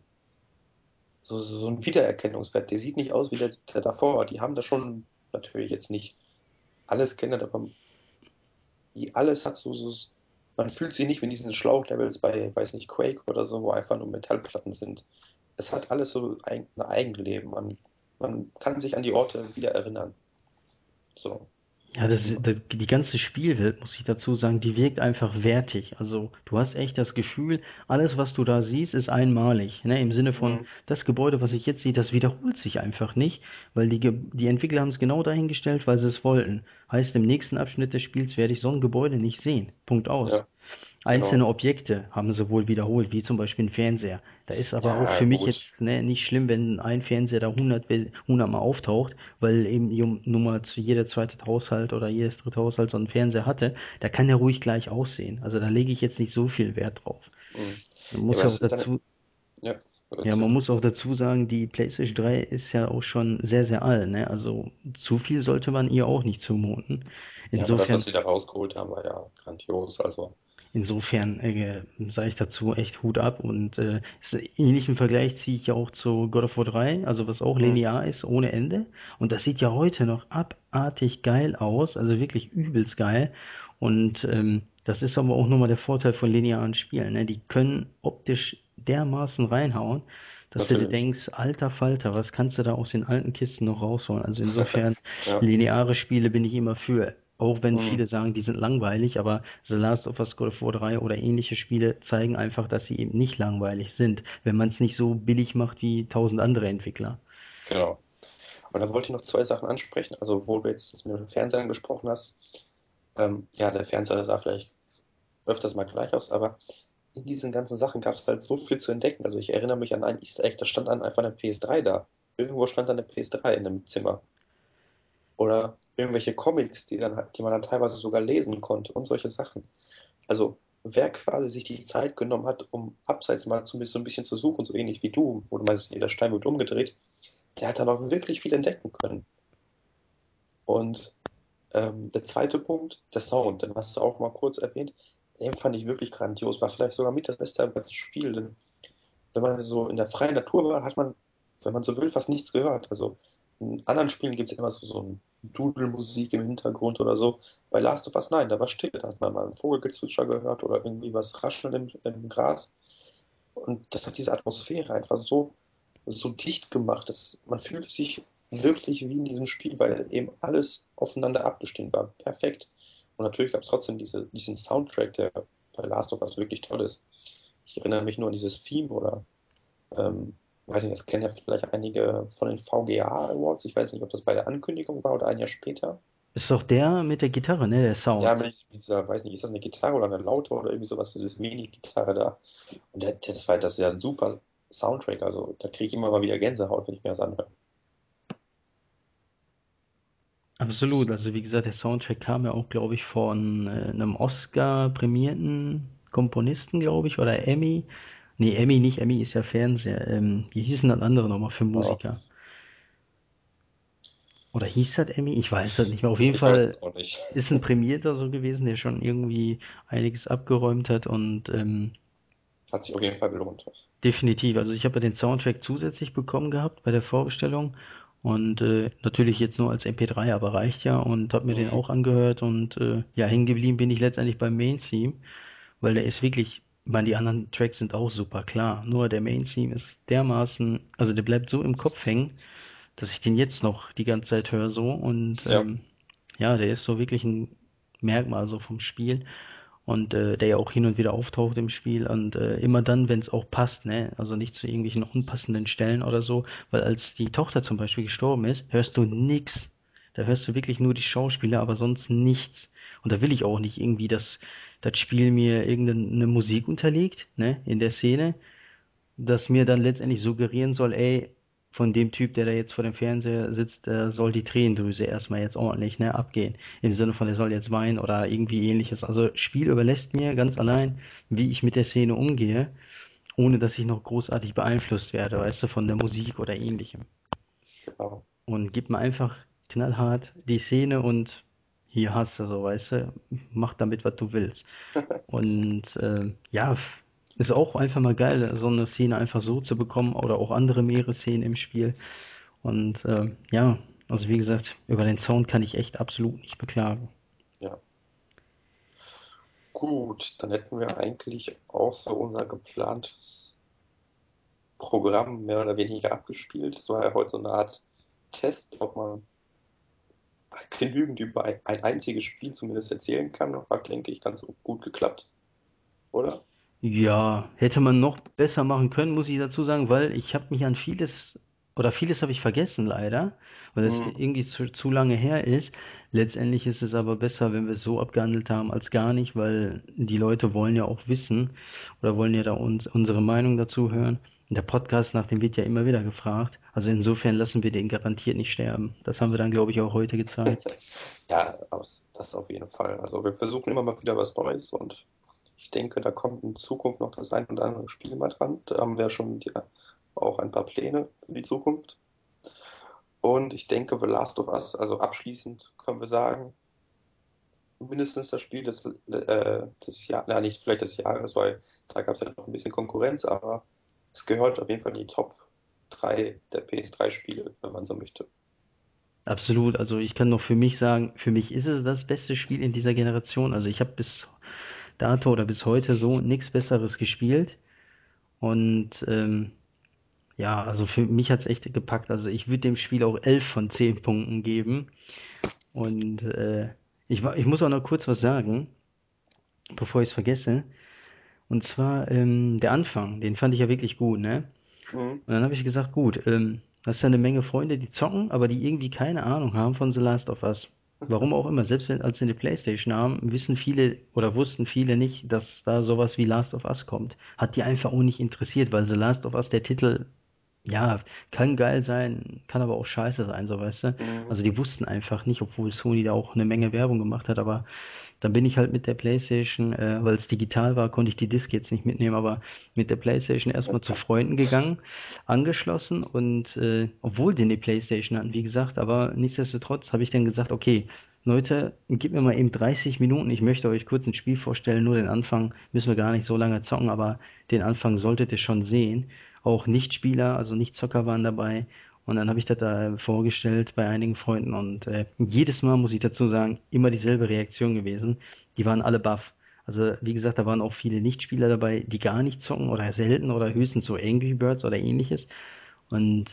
so einen Wiedererkennungswert. Der sieht nicht aus wie der davor. Die haben das schon natürlich jetzt nicht alles geändert, aber alles hat man fühlt sich nicht wie in diesen Schlauchlevels bei, weiß nicht, Quake oder so, wo einfach nur Metallplatten sind. Es hat alles so ein Eigenleben. Man kann sich an die Orte wieder erinnern. So. Ja, die ganze Spielwelt, muss ich dazu sagen, die wirkt einfach wertig. Also du hast echt das Gefühl, alles, was du da siehst, ist einmalig. Ne? Im Sinne von, Mhm. das Gebäude, was ich jetzt sehe, das wiederholt sich einfach nicht, weil die Entwickler haben es genau dahingestellt, weil sie es wollten. Heißt, im nächsten Abschnitt des Spiels werde ich so ein Gebäude nicht sehen. Punkt aus. Ja, Einzelne genau. Objekte haben sie wohl wiederholt, wie zum Beispiel ein Fernseher. Da ist aber auch Ja, für mich gut. jetzt nicht schlimm, wenn ein Fernseher da 100 Mal auftaucht, weil eben nun mal zu jeder zweite Haushalt oder jedes dritte Haushalt so einen Fernseher hatte. Da kann der ruhig gleich aussehen. Also da lege ich jetzt nicht so viel Wert drauf. Mhm. Man Ja, muss aber ja auch das ist dann, dazu, ja, ja, man bitte. muss auch dazu sagen, die PlayStation 3 ist ja auch schon sehr, sehr alt, ne? Also zu viel sollte man ihr auch nicht zumuten. Ja, aber das, Insofern was sie da rausgeholt haben, war ja grandios. Also, Insofern sage ich dazu echt Hut ab und ähnlichen Vergleich ziehe ich ja auch zu God of War 3, also was auch mhm. linear ist ohne Ende und das sieht ja heute noch abartig geil aus, also wirklich übelst geil und das ist aber auch nochmal der Vorteil von linearen Spielen, ne? Die können optisch dermaßen reinhauen, dass du dir Natürlich. denkst, alter Falter, was kannst du da aus den alten Kisten noch rausholen? Also insofern, Ja. lineare Spiele bin ich immer für. Auch wenn Mhm. viele sagen, die sind langweilig, aber The Last of Us, God of War 3 oder ähnliche Spiele zeigen einfach, dass sie eben nicht langweilig sind, wenn man es nicht so billig macht wie tausend andere Entwickler. Genau. Und da wollte ich noch zwei Sachen ansprechen. Also, wo du jetzt das mit dem Fernseher angesprochen hast. Ja, der Fernseher sah vielleicht öfters mal gleich aus, aber in diesen ganzen Sachen gab es halt so viel zu entdecken. Also, ich erinnere mich an ein Easter Egg, da stand dann einfach eine PS3 da. Irgendwo stand dann eine PS3 in einem Zimmer. Oder irgendwelche Comics, die man dann teilweise sogar lesen konnte und solche Sachen. Also, wer quasi sich die Zeit genommen hat, um abseits mal so ein bisschen zu suchen, so ähnlich wie du, wo du meinst, jeder Stein wird umgedreht, der hat dann auch wirklich viel entdecken können. Und der zweite Punkt, der Sound, den hast du auch mal kurz erwähnt, den fand ich wirklich grandios, war vielleicht sogar mit das Beste am ganzen Spiel, denn wenn man so in der freien Natur war, hat man, wenn man so will, fast nichts gehört. Also in anderen Spielen gibt es immer so ein Dudelmusik im Hintergrund oder so. Bei Last of Us, nein, da war still, da hat man mal einen Vogelgezwitscher gehört oder irgendwie was rascheln im Gras. Und das hat diese Atmosphäre einfach so dicht gemacht, dass man fühlte sich wirklich wie in diesem Spiel, weil eben alles aufeinander abgestimmt war. Perfekt. Und natürlich gab es trotzdem diesen Soundtrack, der bei Last of Us wirklich toll ist. Ich erinnere mich nur an dieses Theme oder weiß nicht, das kennen ja vielleicht einige von den VGA Awards. Ich weiß nicht, ob das bei der Ankündigung war oder ein Jahr später. Ist doch der mit der Gitarre, ne? Der Ja, Sound. mit dieser, weiß nicht, ist das eine Gitarre oder eine Laute oder irgendwie sowas, so diese Mini-Gitarre da. Und das ist ja ein super Soundtrack. Also da kriege ich immer mal wieder Gänsehaut, wenn ich mir das anhöre. Absolut. Also wie gesagt, der Soundtrack kam ja auch, glaube ich, von einem Oscar-prämierten Komponisten, glaube ich, oder Emmy. Nee, Emmy nicht. Emmy ist ja Fernseher. Wie hießen das andere nochmal für Ja, Musiker? Oder hieß das Emmy? Ich weiß das nicht mehr. Auf jeden ich weiß Fall es auch nicht. ist ein Prämierter so gewesen, der schon irgendwie einiges abgeräumt hat und Hat sich auf jeden Fall gelohnt. definitiv. Also ich habe ja den Soundtrack zusätzlich bekommen gehabt bei der Vorbestellung und natürlich jetzt nur als MP3, aber reicht ja und habe mir den Mhm. auch angehört und ja, hängen geblieben bin ich letztendlich beim Main-Theme, weil der ist wirklich, ich meine, die anderen Tracks sind auch super, klar, nur der Main-Theme ist dermaßen, also der bleibt so im Kopf hängen, dass ich den jetzt noch die ganze Zeit höre so und Ja, ja, der ist so wirklich ein Merkmal so vom Spiel und der ja auch hin und wieder auftaucht im Spiel und immer dann, wenn es auch passt, ne, also nicht zu irgendwelchen unpassenden Stellen oder so, weil als die Tochter zum Beispiel gestorben ist, hörst du nix. Da hörst du wirklich nur die Schauspieler, aber sonst nichts. Und da will ich auch nicht irgendwie, dass das Spiel mir irgendeine Musik unterlegt, ne, in der Szene, das mir dann letztendlich suggerieren soll, ey, von dem Typ, der da jetzt vor dem Fernseher sitzt, soll die Tränendrüse erstmal jetzt ordentlich, ne, abgehen. Im Sinne von, der soll jetzt weinen oder irgendwie ähnliches. Also Spiel überlässt mir ganz allein, wie ich mit der Szene umgehe, ohne dass ich noch großartig beeinflusst werde, weißt du, von der Musik oder ähnlichem. genau. und gib mir einfach knallhart die Szene und hier hast du so, weißt du, mach damit, was du willst. Und ja, ist auch einfach mal geil, so eine Szene einfach so zu bekommen oder auch andere mehrere Szenen im Spiel. Und ja, also wie gesagt, über den Sound kann ich echt absolut nicht beklagen. Ja. Gut, dann hätten wir eigentlich auch so unser geplantes Programm mehr oder weniger abgespielt. Das war ja heute so eine Art Test, ob man genügend über ein einziges Spiel zumindest erzählen kann. Hat, denke ich, ganz gut geklappt, oder? Ja, hätte man noch besser machen können, muss ich dazu sagen, weil ich habe mich an vieles oder vieles habe ich vergessen leider, weil es Mhm. irgendwie zu lange her ist. Letztendlich ist es aber besser, wenn wir es so abgehandelt haben, als gar nicht, weil die Leute wollen ja auch wissen oder wollen ja da uns unsere Meinung dazu hören. Und der Podcast nach dem wird ja immer wieder gefragt. Also insofern lassen wir den garantiert nicht sterben. Das haben wir dann, glaube ich, auch heute gezeigt. Ja, das auf jeden Fall. Also wir versuchen immer mal wieder was Neues und ich denke, da kommt in Zukunft noch das ein oder andere Spiel mal dran. Da haben wir schon ja, auch ein paar Pläne für die Zukunft. Und ich denke, The Last of Us, also abschließend können wir sagen, mindestens das Spiel des Jahres, na nicht vielleicht des Jahres, weil da gab es ja noch ein bisschen Konkurrenz, aber es gehört auf jeden Fall in die Top 3 der PS3-Spiele, wenn man so möchte. Absolut, also ich kann noch für mich sagen, für mich ist es das beste Spiel in dieser Generation. Also ich habe bis dato oder bis heute so nichts Besseres gespielt. Und ja, also für mich hat's echt gepackt. Also ich würde dem Spiel auch 11 von 10 Punkten geben. Und ich muss auch noch kurz was sagen, bevor ich es vergesse. Und zwar der Anfang, den fand ich ja wirklich gut, ne? Mhm. Und dann habe ich gesagt, gut, hast ja eine Menge Freunde, die zocken, aber die irgendwie keine Ahnung haben von The Last of Us. Warum auch immer, selbst wenn als sie eine Playstation haben, wissen viele oder wussten viele nicht, dass da sowas wie Last of Us kommt. Hat die einfach auch nicht interessiert, weil The Last of Us, der Titel, ja, kann geil sein, kann aber auch scheiße sein, so weißt du. Mhm. Also die wussten einfach nicht, obwohl Sony da auch eine Menge Werbung gemacht hat, aber dann bin ich halt mit der PlayStation, weil es digital war, konnte ich die Disk jetzt nicht mitnehmen, aber mit der PlayStation erstmal zu Freunden gegangen, angeschlossen und obwohl die eine PlayStation hatten, wie gesagt, aber nichtsdestotrotz habe ich dann gesagt, okay, Leute, gib mir mal eben 30 Minuten, ich möchte euch kurz ein Spiel vorstellen, nur den Anfang, müssen wir gar nicht so lange zocken, aber den Anfang solltet ihr schon sehen. Auch Nichtspieler, also Nichtzocker waren dabei. Und dann habe ich das da vorgestellt bei einigen Freunden und jedes Mal muss ich dazu sagen, immer dieselbe Reaktion gewesen. Die waren alle baff. Also wie gesagt, da waren auch viele Nichtspieler dabei, die gar nicht zocken oder selten oder höchstens so Angry Birds oder ähnliches. Und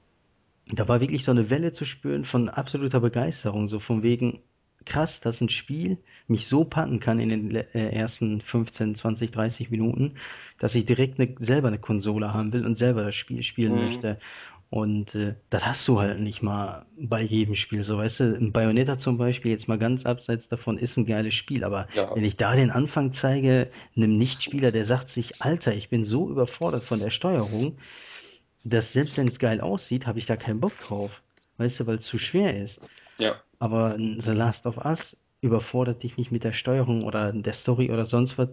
da war wirklich so eine Welle zu spüren von absoluter Begeisterung, so von wegen krass, dass ein Spiel mich so packen kann in den ersten 15, 20, 30 Minuten, dass ich direkt selber eine Konsole haben will und selber das Spiel spielen Mhm. möchte. Und das hast du halt nicht mal bei jedem Spiel. So, weißt du, ein Bayonetta zum Beispiel, jetzt mal ganz abseits davon, ist ein geiles Spiel. Aber Ja, wenn ich da den Anfang zeige, einem Nichtspieler, der sagt sich, Alter, ich bin so überfordert von der Steuerung, dass selbst wenn es geil aussieht, habe ich da keinen Bock drauf. Weißt du, weil es zu schwer ist. ja, Aber The Last of Us überfordert dich nicht mit der Steuerung oder der Story oder sonst was.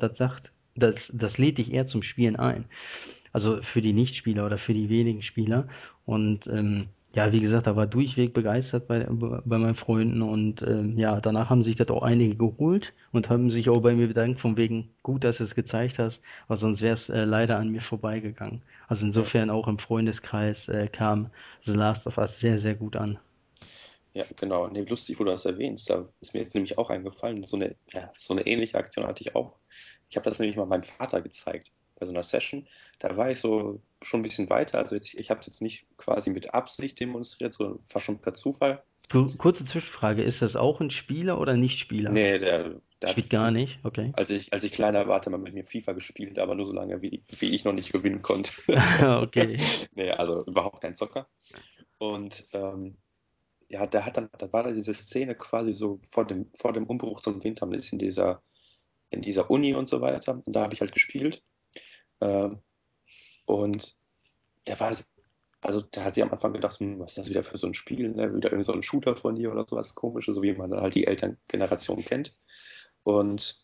Das lädt dich eher zum Spielen ein. Also für die Nichtspieler oder für die wenigen Spieler. Und ja, wie gesagt, da war durchweg begeistert bei meinen Freunden und ja, danach haben sich das auch einige geholt und haben sich auch bei mir bedankt, von wegen gut, dass du es gezeigt hast, weil sonst wäre es leider an mir vorbeigegangen. Also ja, insofern auch im Freundeskreis kam The Last of Us sehr, sehr gut an. ja, genau. Nee, lustig, wo du das erwähnst. Da ist mir jetzt nämlich auch eingefallen, so eine ähnliche Aktion hatte ich auch. Ich habe das nämlich mal meinem Vater gezeigt bei so einer Session. Da war ich so schon ein bisschen weiter. Also jetzt, ich habe es jetzt nicht quasi mit Absicht demonstriert, sondern fast schon per Zufall. Kurze Zwischenfrage, ist das auch ein Spieler oder Nicht-Spieler? Nee, der hat Spielt gar nicht, okay. als ich kleiner war, hat er mal mit mir FIFA gespielt, aber nur so lange, wie ich noch nicht gewinnen konnte. Okay. Nee, also überhaupt kein Zocker. Und ja, da war da diese Szene quasi so vor dem Umbruch zum Winter. Man ist in dieser Uni und so weiter. Und da habe ich halt gespielt. Ähm, und der war, also da hat sie am Anfang gedacht, was ist das wieder für so ein Spiel, ne? Wieder irgend so ein Shooter von dir oder sowas Komisches, so wie man dann halt die Elterngeneration kennt. Und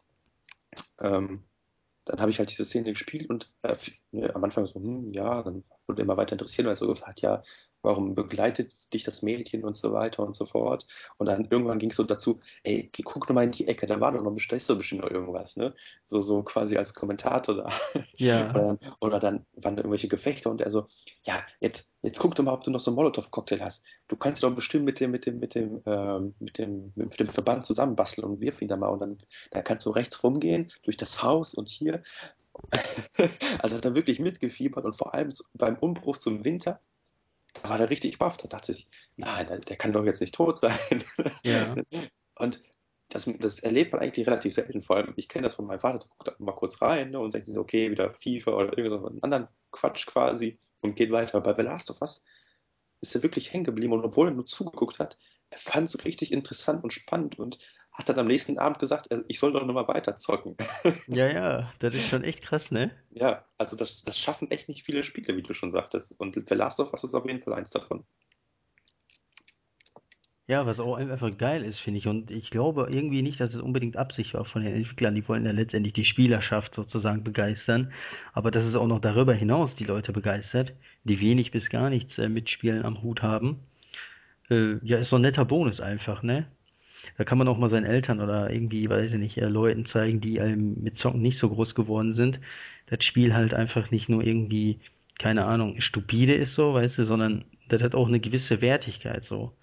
ähm, dann habe ich halt diese Szene gespielt und am Anfang so, ja, dann wurde er immer weiter interessiert, weil er so gefragt, ja, warum begleitet dich das Mädchen und so weiter und so fort. Und dann irgendwann ging es so dazu, ey, guck doch mal in die Ecke, da war doch noch, da ist doch bestimmt noch irgendwas, ne? So quasi als Kommentator da. Ja, Oder dann waren da irgendwelche Gefechte und er so, ja, jetzt guck doch mal, ob du noch so einen Molotow-Cocktail hast. Du kannst doch bestimmt mit dem Verband zusammenbasteln und wirf ihn da mal. Und dann kannst du rechts rumgehen, durch das Haus und hier. Also hat er wirklich mitgefiebert und vor allem beim Umbruch zum Winter, da war der richtig baff. Da dachte ich, nein, der kann doch jetzt nicht tot sein. ja. Und das erlebt man eigentlich relativ selten. Vor allem, ich kenne das von meinem Vater, der guckt da mal kurz rein, ne, und denkt sich so, okay, wieder FIFA oder irgendeinen anderen Quatsch quasi und geht weiter. Bei The Last of Us ist er wirklich hängen geblieben und obwohl er nur zugeguckt hat, er fand es richtig interessant und spannend und hat dann am nächsten Abend gesagt, ich soll doch nochmal weiter zocken. Ja, ja, das ist schon echt krass, ne? Ja, also das schaffen echt nicht viele Spiele, wie du schon sagtest. Und The Last of Us ist auf jeden Fall eins davon. Ja, was auch einfach geil ist, finde ich. Und ich glaube irgendwie nicht, dass es unbedingt Absicht war von den Entwicklern. Die wollten ja letztendlich die Spielerschaft sozusagen begeistern. Aber dass es auch noch darüber hinaus die Leute begeistert, die wenig bis gar nichts mit Spielen am Hut haben. Ja, ist so ein netter Bonus einfach, ne? Da kann man auch mal seinen Eltern oder irgendwie, weiß ich nicht, Leuten zeigen, die mit Zocken nicht so groß geworden sind. Das Spiel halt einfach nicht nur irgendwie, keine Ahnung, stupide ist so, weißt du, sondern das hat auch eine gewisse Wertigkeit so.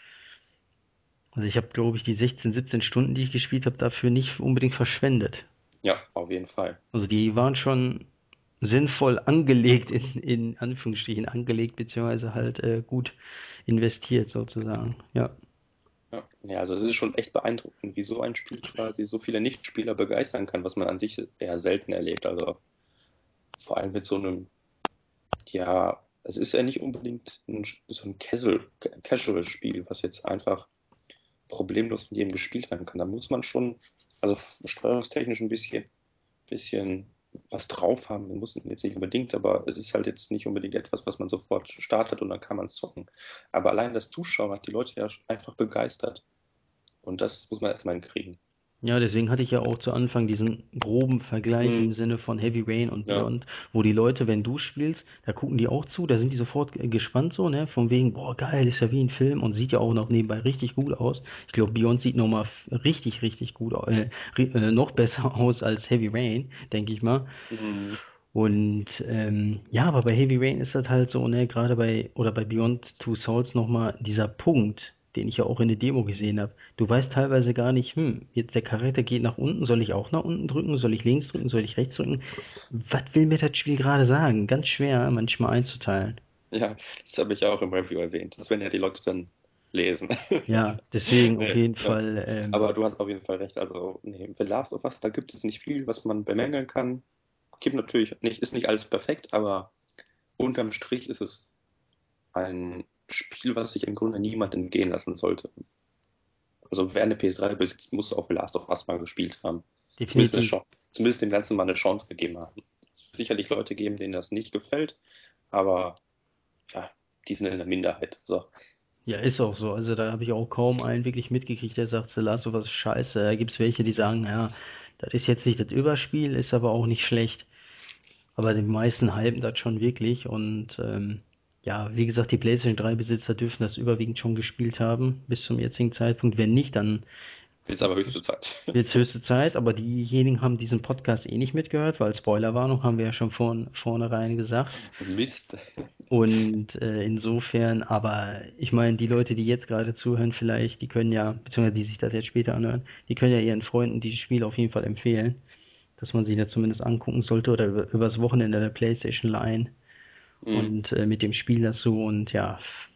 Also ich habe, glaube ich, die 16, 17 Stunden, die ich gespielt habe, dafür nicht unbedingt verschwendet. Ja, auf jeden Fall. Also die waren schon sinnvoll angelegt, in Anführungsstrichen angelegt, beziehungsweise halt gut investiert sozusagen. Ja. Ja. Ja, also es ist schon echt beeindruckend, wie so ein Spiel quasi so viele Nichtspieler begeistern kann, was man an sich eher selten erlebt. Also vor allem mit so einem, ja, es ist ja nicht unbedingt so ein Casual-Spiel, was jetzt einfach problemlos von jedem gespielt werden kann. Da muss man schon, also steuerungstechnisch ein bisschen was drauf haben. Muss man jetzt nicht unbedingt, aber es ist halt jetzt nicht unbedingt etwas, was man sofort startet und dann kann man es zocken. Aber allein das Zuschauen hat die Leute ja einfach begeistert. Und das muss man erstmal hinkriegen. Ja, deswegen hatte ich ja auch zu Anfang diesen groben Vergleich im Mhm. Sinne von Heavy Rain und Ja. Beyond, wo die Leute, wenn du spielst, da gucken die auch zu, da sind die sofort gespannt so, ne, von wegen, boah, geil, ist ja wie ein Film und sieht ja auch noch nebenbei richtig gut aus. Ich glaube, Beyond sieht nochmal richtig, richtig gut, noch besser aus als Heavy Rain, denke ich mal. Mhm. Und ja, aber bei Heavy Rain ist das halt so, ne, gerade oder bei Beyond Two Souls nochmal dieser Punkt, den ich ja auch in der Demo gesehen habe. Du weißt teilweise gar nicht, jetzt der Charakter geht nach unten, soll ich auch nach unten drücken, soll ich links drücken, soll ich rechts drücken? Was will mir das Spiel gerade sagen? Ganz schwer manchmal einzuteilen. Ja, das habe ich auch im Review erwähnt. Das werden ja die Leute dann lesen. Ja, deswegen auf Nee, jeden ja. Fall, Aber du hast auf jeden Fall recht. Also, nee, für Last of Us, da gibt es nicht viel, was man bemängeln kann. Gibt natürlich nicht, ist nicht alles perfekt, aber unterm Strich ist es ein Spiel, was sich im Grunde niemand entgehen lassen sollte. Also wer eine PS3 besitzt, muss auch The Last of Us mal gespielt haben. Zumindest, definitiv. zumindest dem Ganzen mal eine Chance gegeben haben. Es wird sicherlich Leute geben, denen das nicht gefällt, aber ja, die sind in der Minderheit. So. Ja, ist auch so. Also da habe ich auch kaum einen wirklich mitgekriegt, der sagt, The Last of Us ist scheiße. Da gibt's welche, die sagen, ja, das ist jetzt nicht das Überspiel, ist aber auch nicht schlecht. Aber die meisten hypen das schon wirklich und ja, wie gesagt, die PlayStation 3 Besitzer dürfen das überwiegend schon gespielt haben bis zum jetzigen Zeitpunkt. Wenn nicht, dann Jetzt aber höchste Zeit. wird's höchste Zeit. Aber diejenigen haben diesen Podcast eh nicht mitgehört, weil Spoilerwarnung haben wir ja schon vornherein gesagt. Mist. Und insofern, aber ich meine, die Leute, die jetzt gerade zuhören, vielleicht, die können ja, beziehungsweise die sich das jetzt später anhören, die können ja ihren Freunden dieses Spiel auf jeden Fall empfehlen, dass man sich das zumindest angucken sollte oder übers Wochenende der PlayStation leihen Mhm. und mit dem Spiel dazu und ja,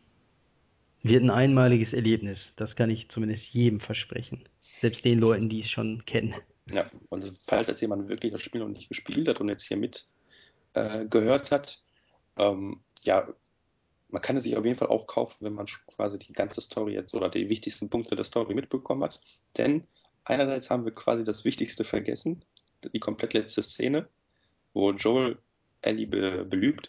wird ein einmaliges Erlebnis. Das kann ich zumindest jedem versprechen. Selbst den Leuten, die es schon kennen. Ja, also falls jetzt jemand wirklich das Spiel noch nicht gespielt hat und jetzt hier mit gehört hat, ja, man kann es sich auf jeden Fall auch kaufen, wenn man schon quasi die ganze Story jetzt oder die wichtigsten Punkte der Story mitbekommen hat. Denn einerseits haben wir quasi das Wichtigste vergessen, die komplett letzte Szene, wo Joel Ellie belügt.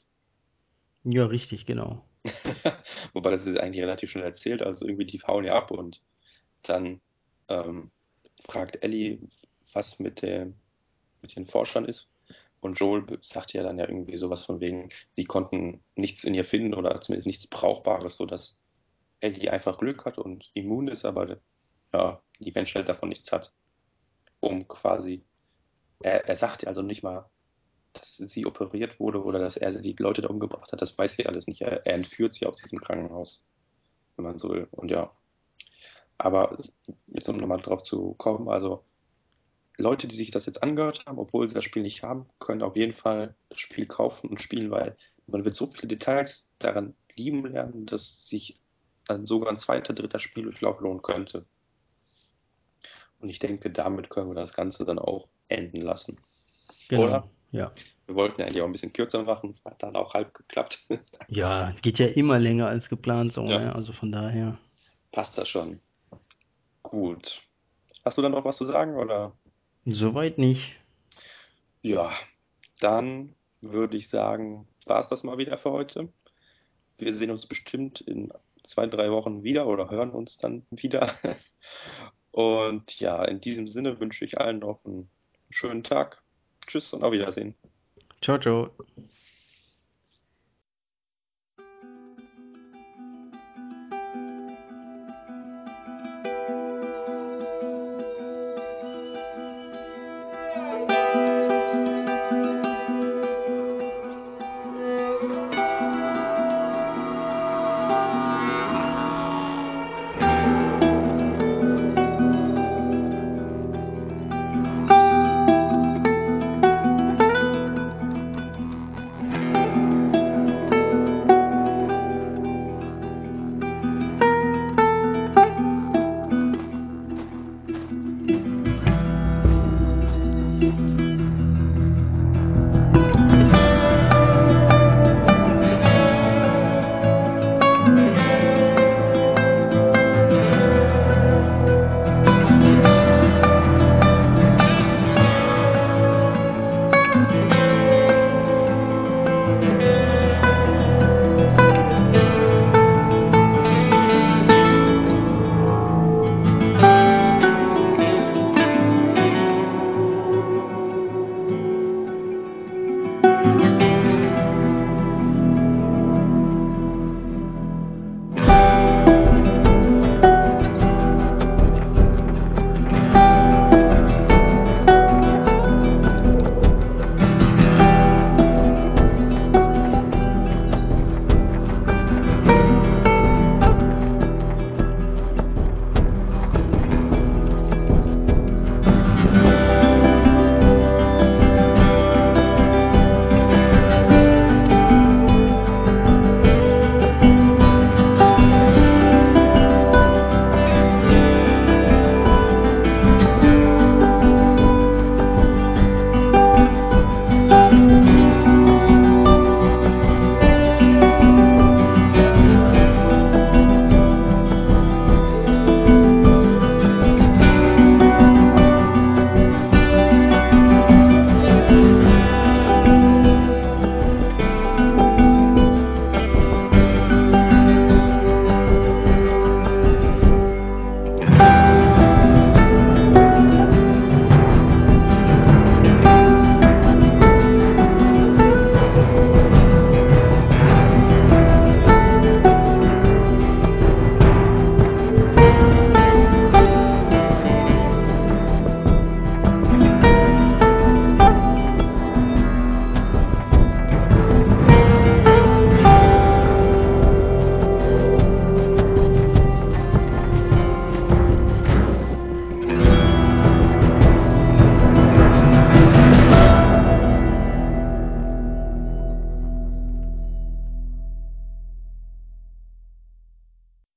Ja, richtig, genau. Wobei das ist eigentlich relativ schnell erzählt, also irgendwie die hauen ja ab und dann ähm, fragt Ellie, was mit den Forschern ist. Und Joel sagte ja dann ja irgendwie sowas von wegen, sie konnten nichts in ihr finden oder zumindest nichts Brauchbares, sodass Ellie einfach Glück hat und immun ist, aber ja, die Menschheit davon nichts hat, um quasi, er sagt ja also nicht mal, dass sie operiert wurde oder dass er die Leute da umgebracht hat, das weiß sie alles nicht. Er entführt sie aus diesem Krankenhaus, wenn man so will. Und ja, aber jetzt um nochmal drauf zu kommen, also Leute, die sich das jetzt angehört haben, obwohl sie das Spiel nicht haben, können auf jeden Fall das Spiel kaufen und spielen, weil man wird so viele Details daran lieben lernen, dass sich dann sogar ein zweiter, dritter Spieldurchlauf lohnen könnte. Und ich denke, damit können wir das Ganze dann auch enden lassen. Genau, Oder? ja. Wir wollten ja eigentlich auch ein bisschen kürzer machen, hat dann auch halb geklappt. Ja, geht ja immer länger als geplant so, Ja, ne? Also von daher. passt das schon. Gut. Hast du dann noch was zu sagen, oder? Soweit nicht. Ja, dann würde ich sagen, war es das mal wieder für heute. Wir sehen uns bestimmt in 2, 3 Wochen wieder oder hören uns dann wieder. Und ja, in diesem Sinne wünsche ich allen noch einen schönen Tag. Tschüss und auf Wiedersehen. Ciao, ciao.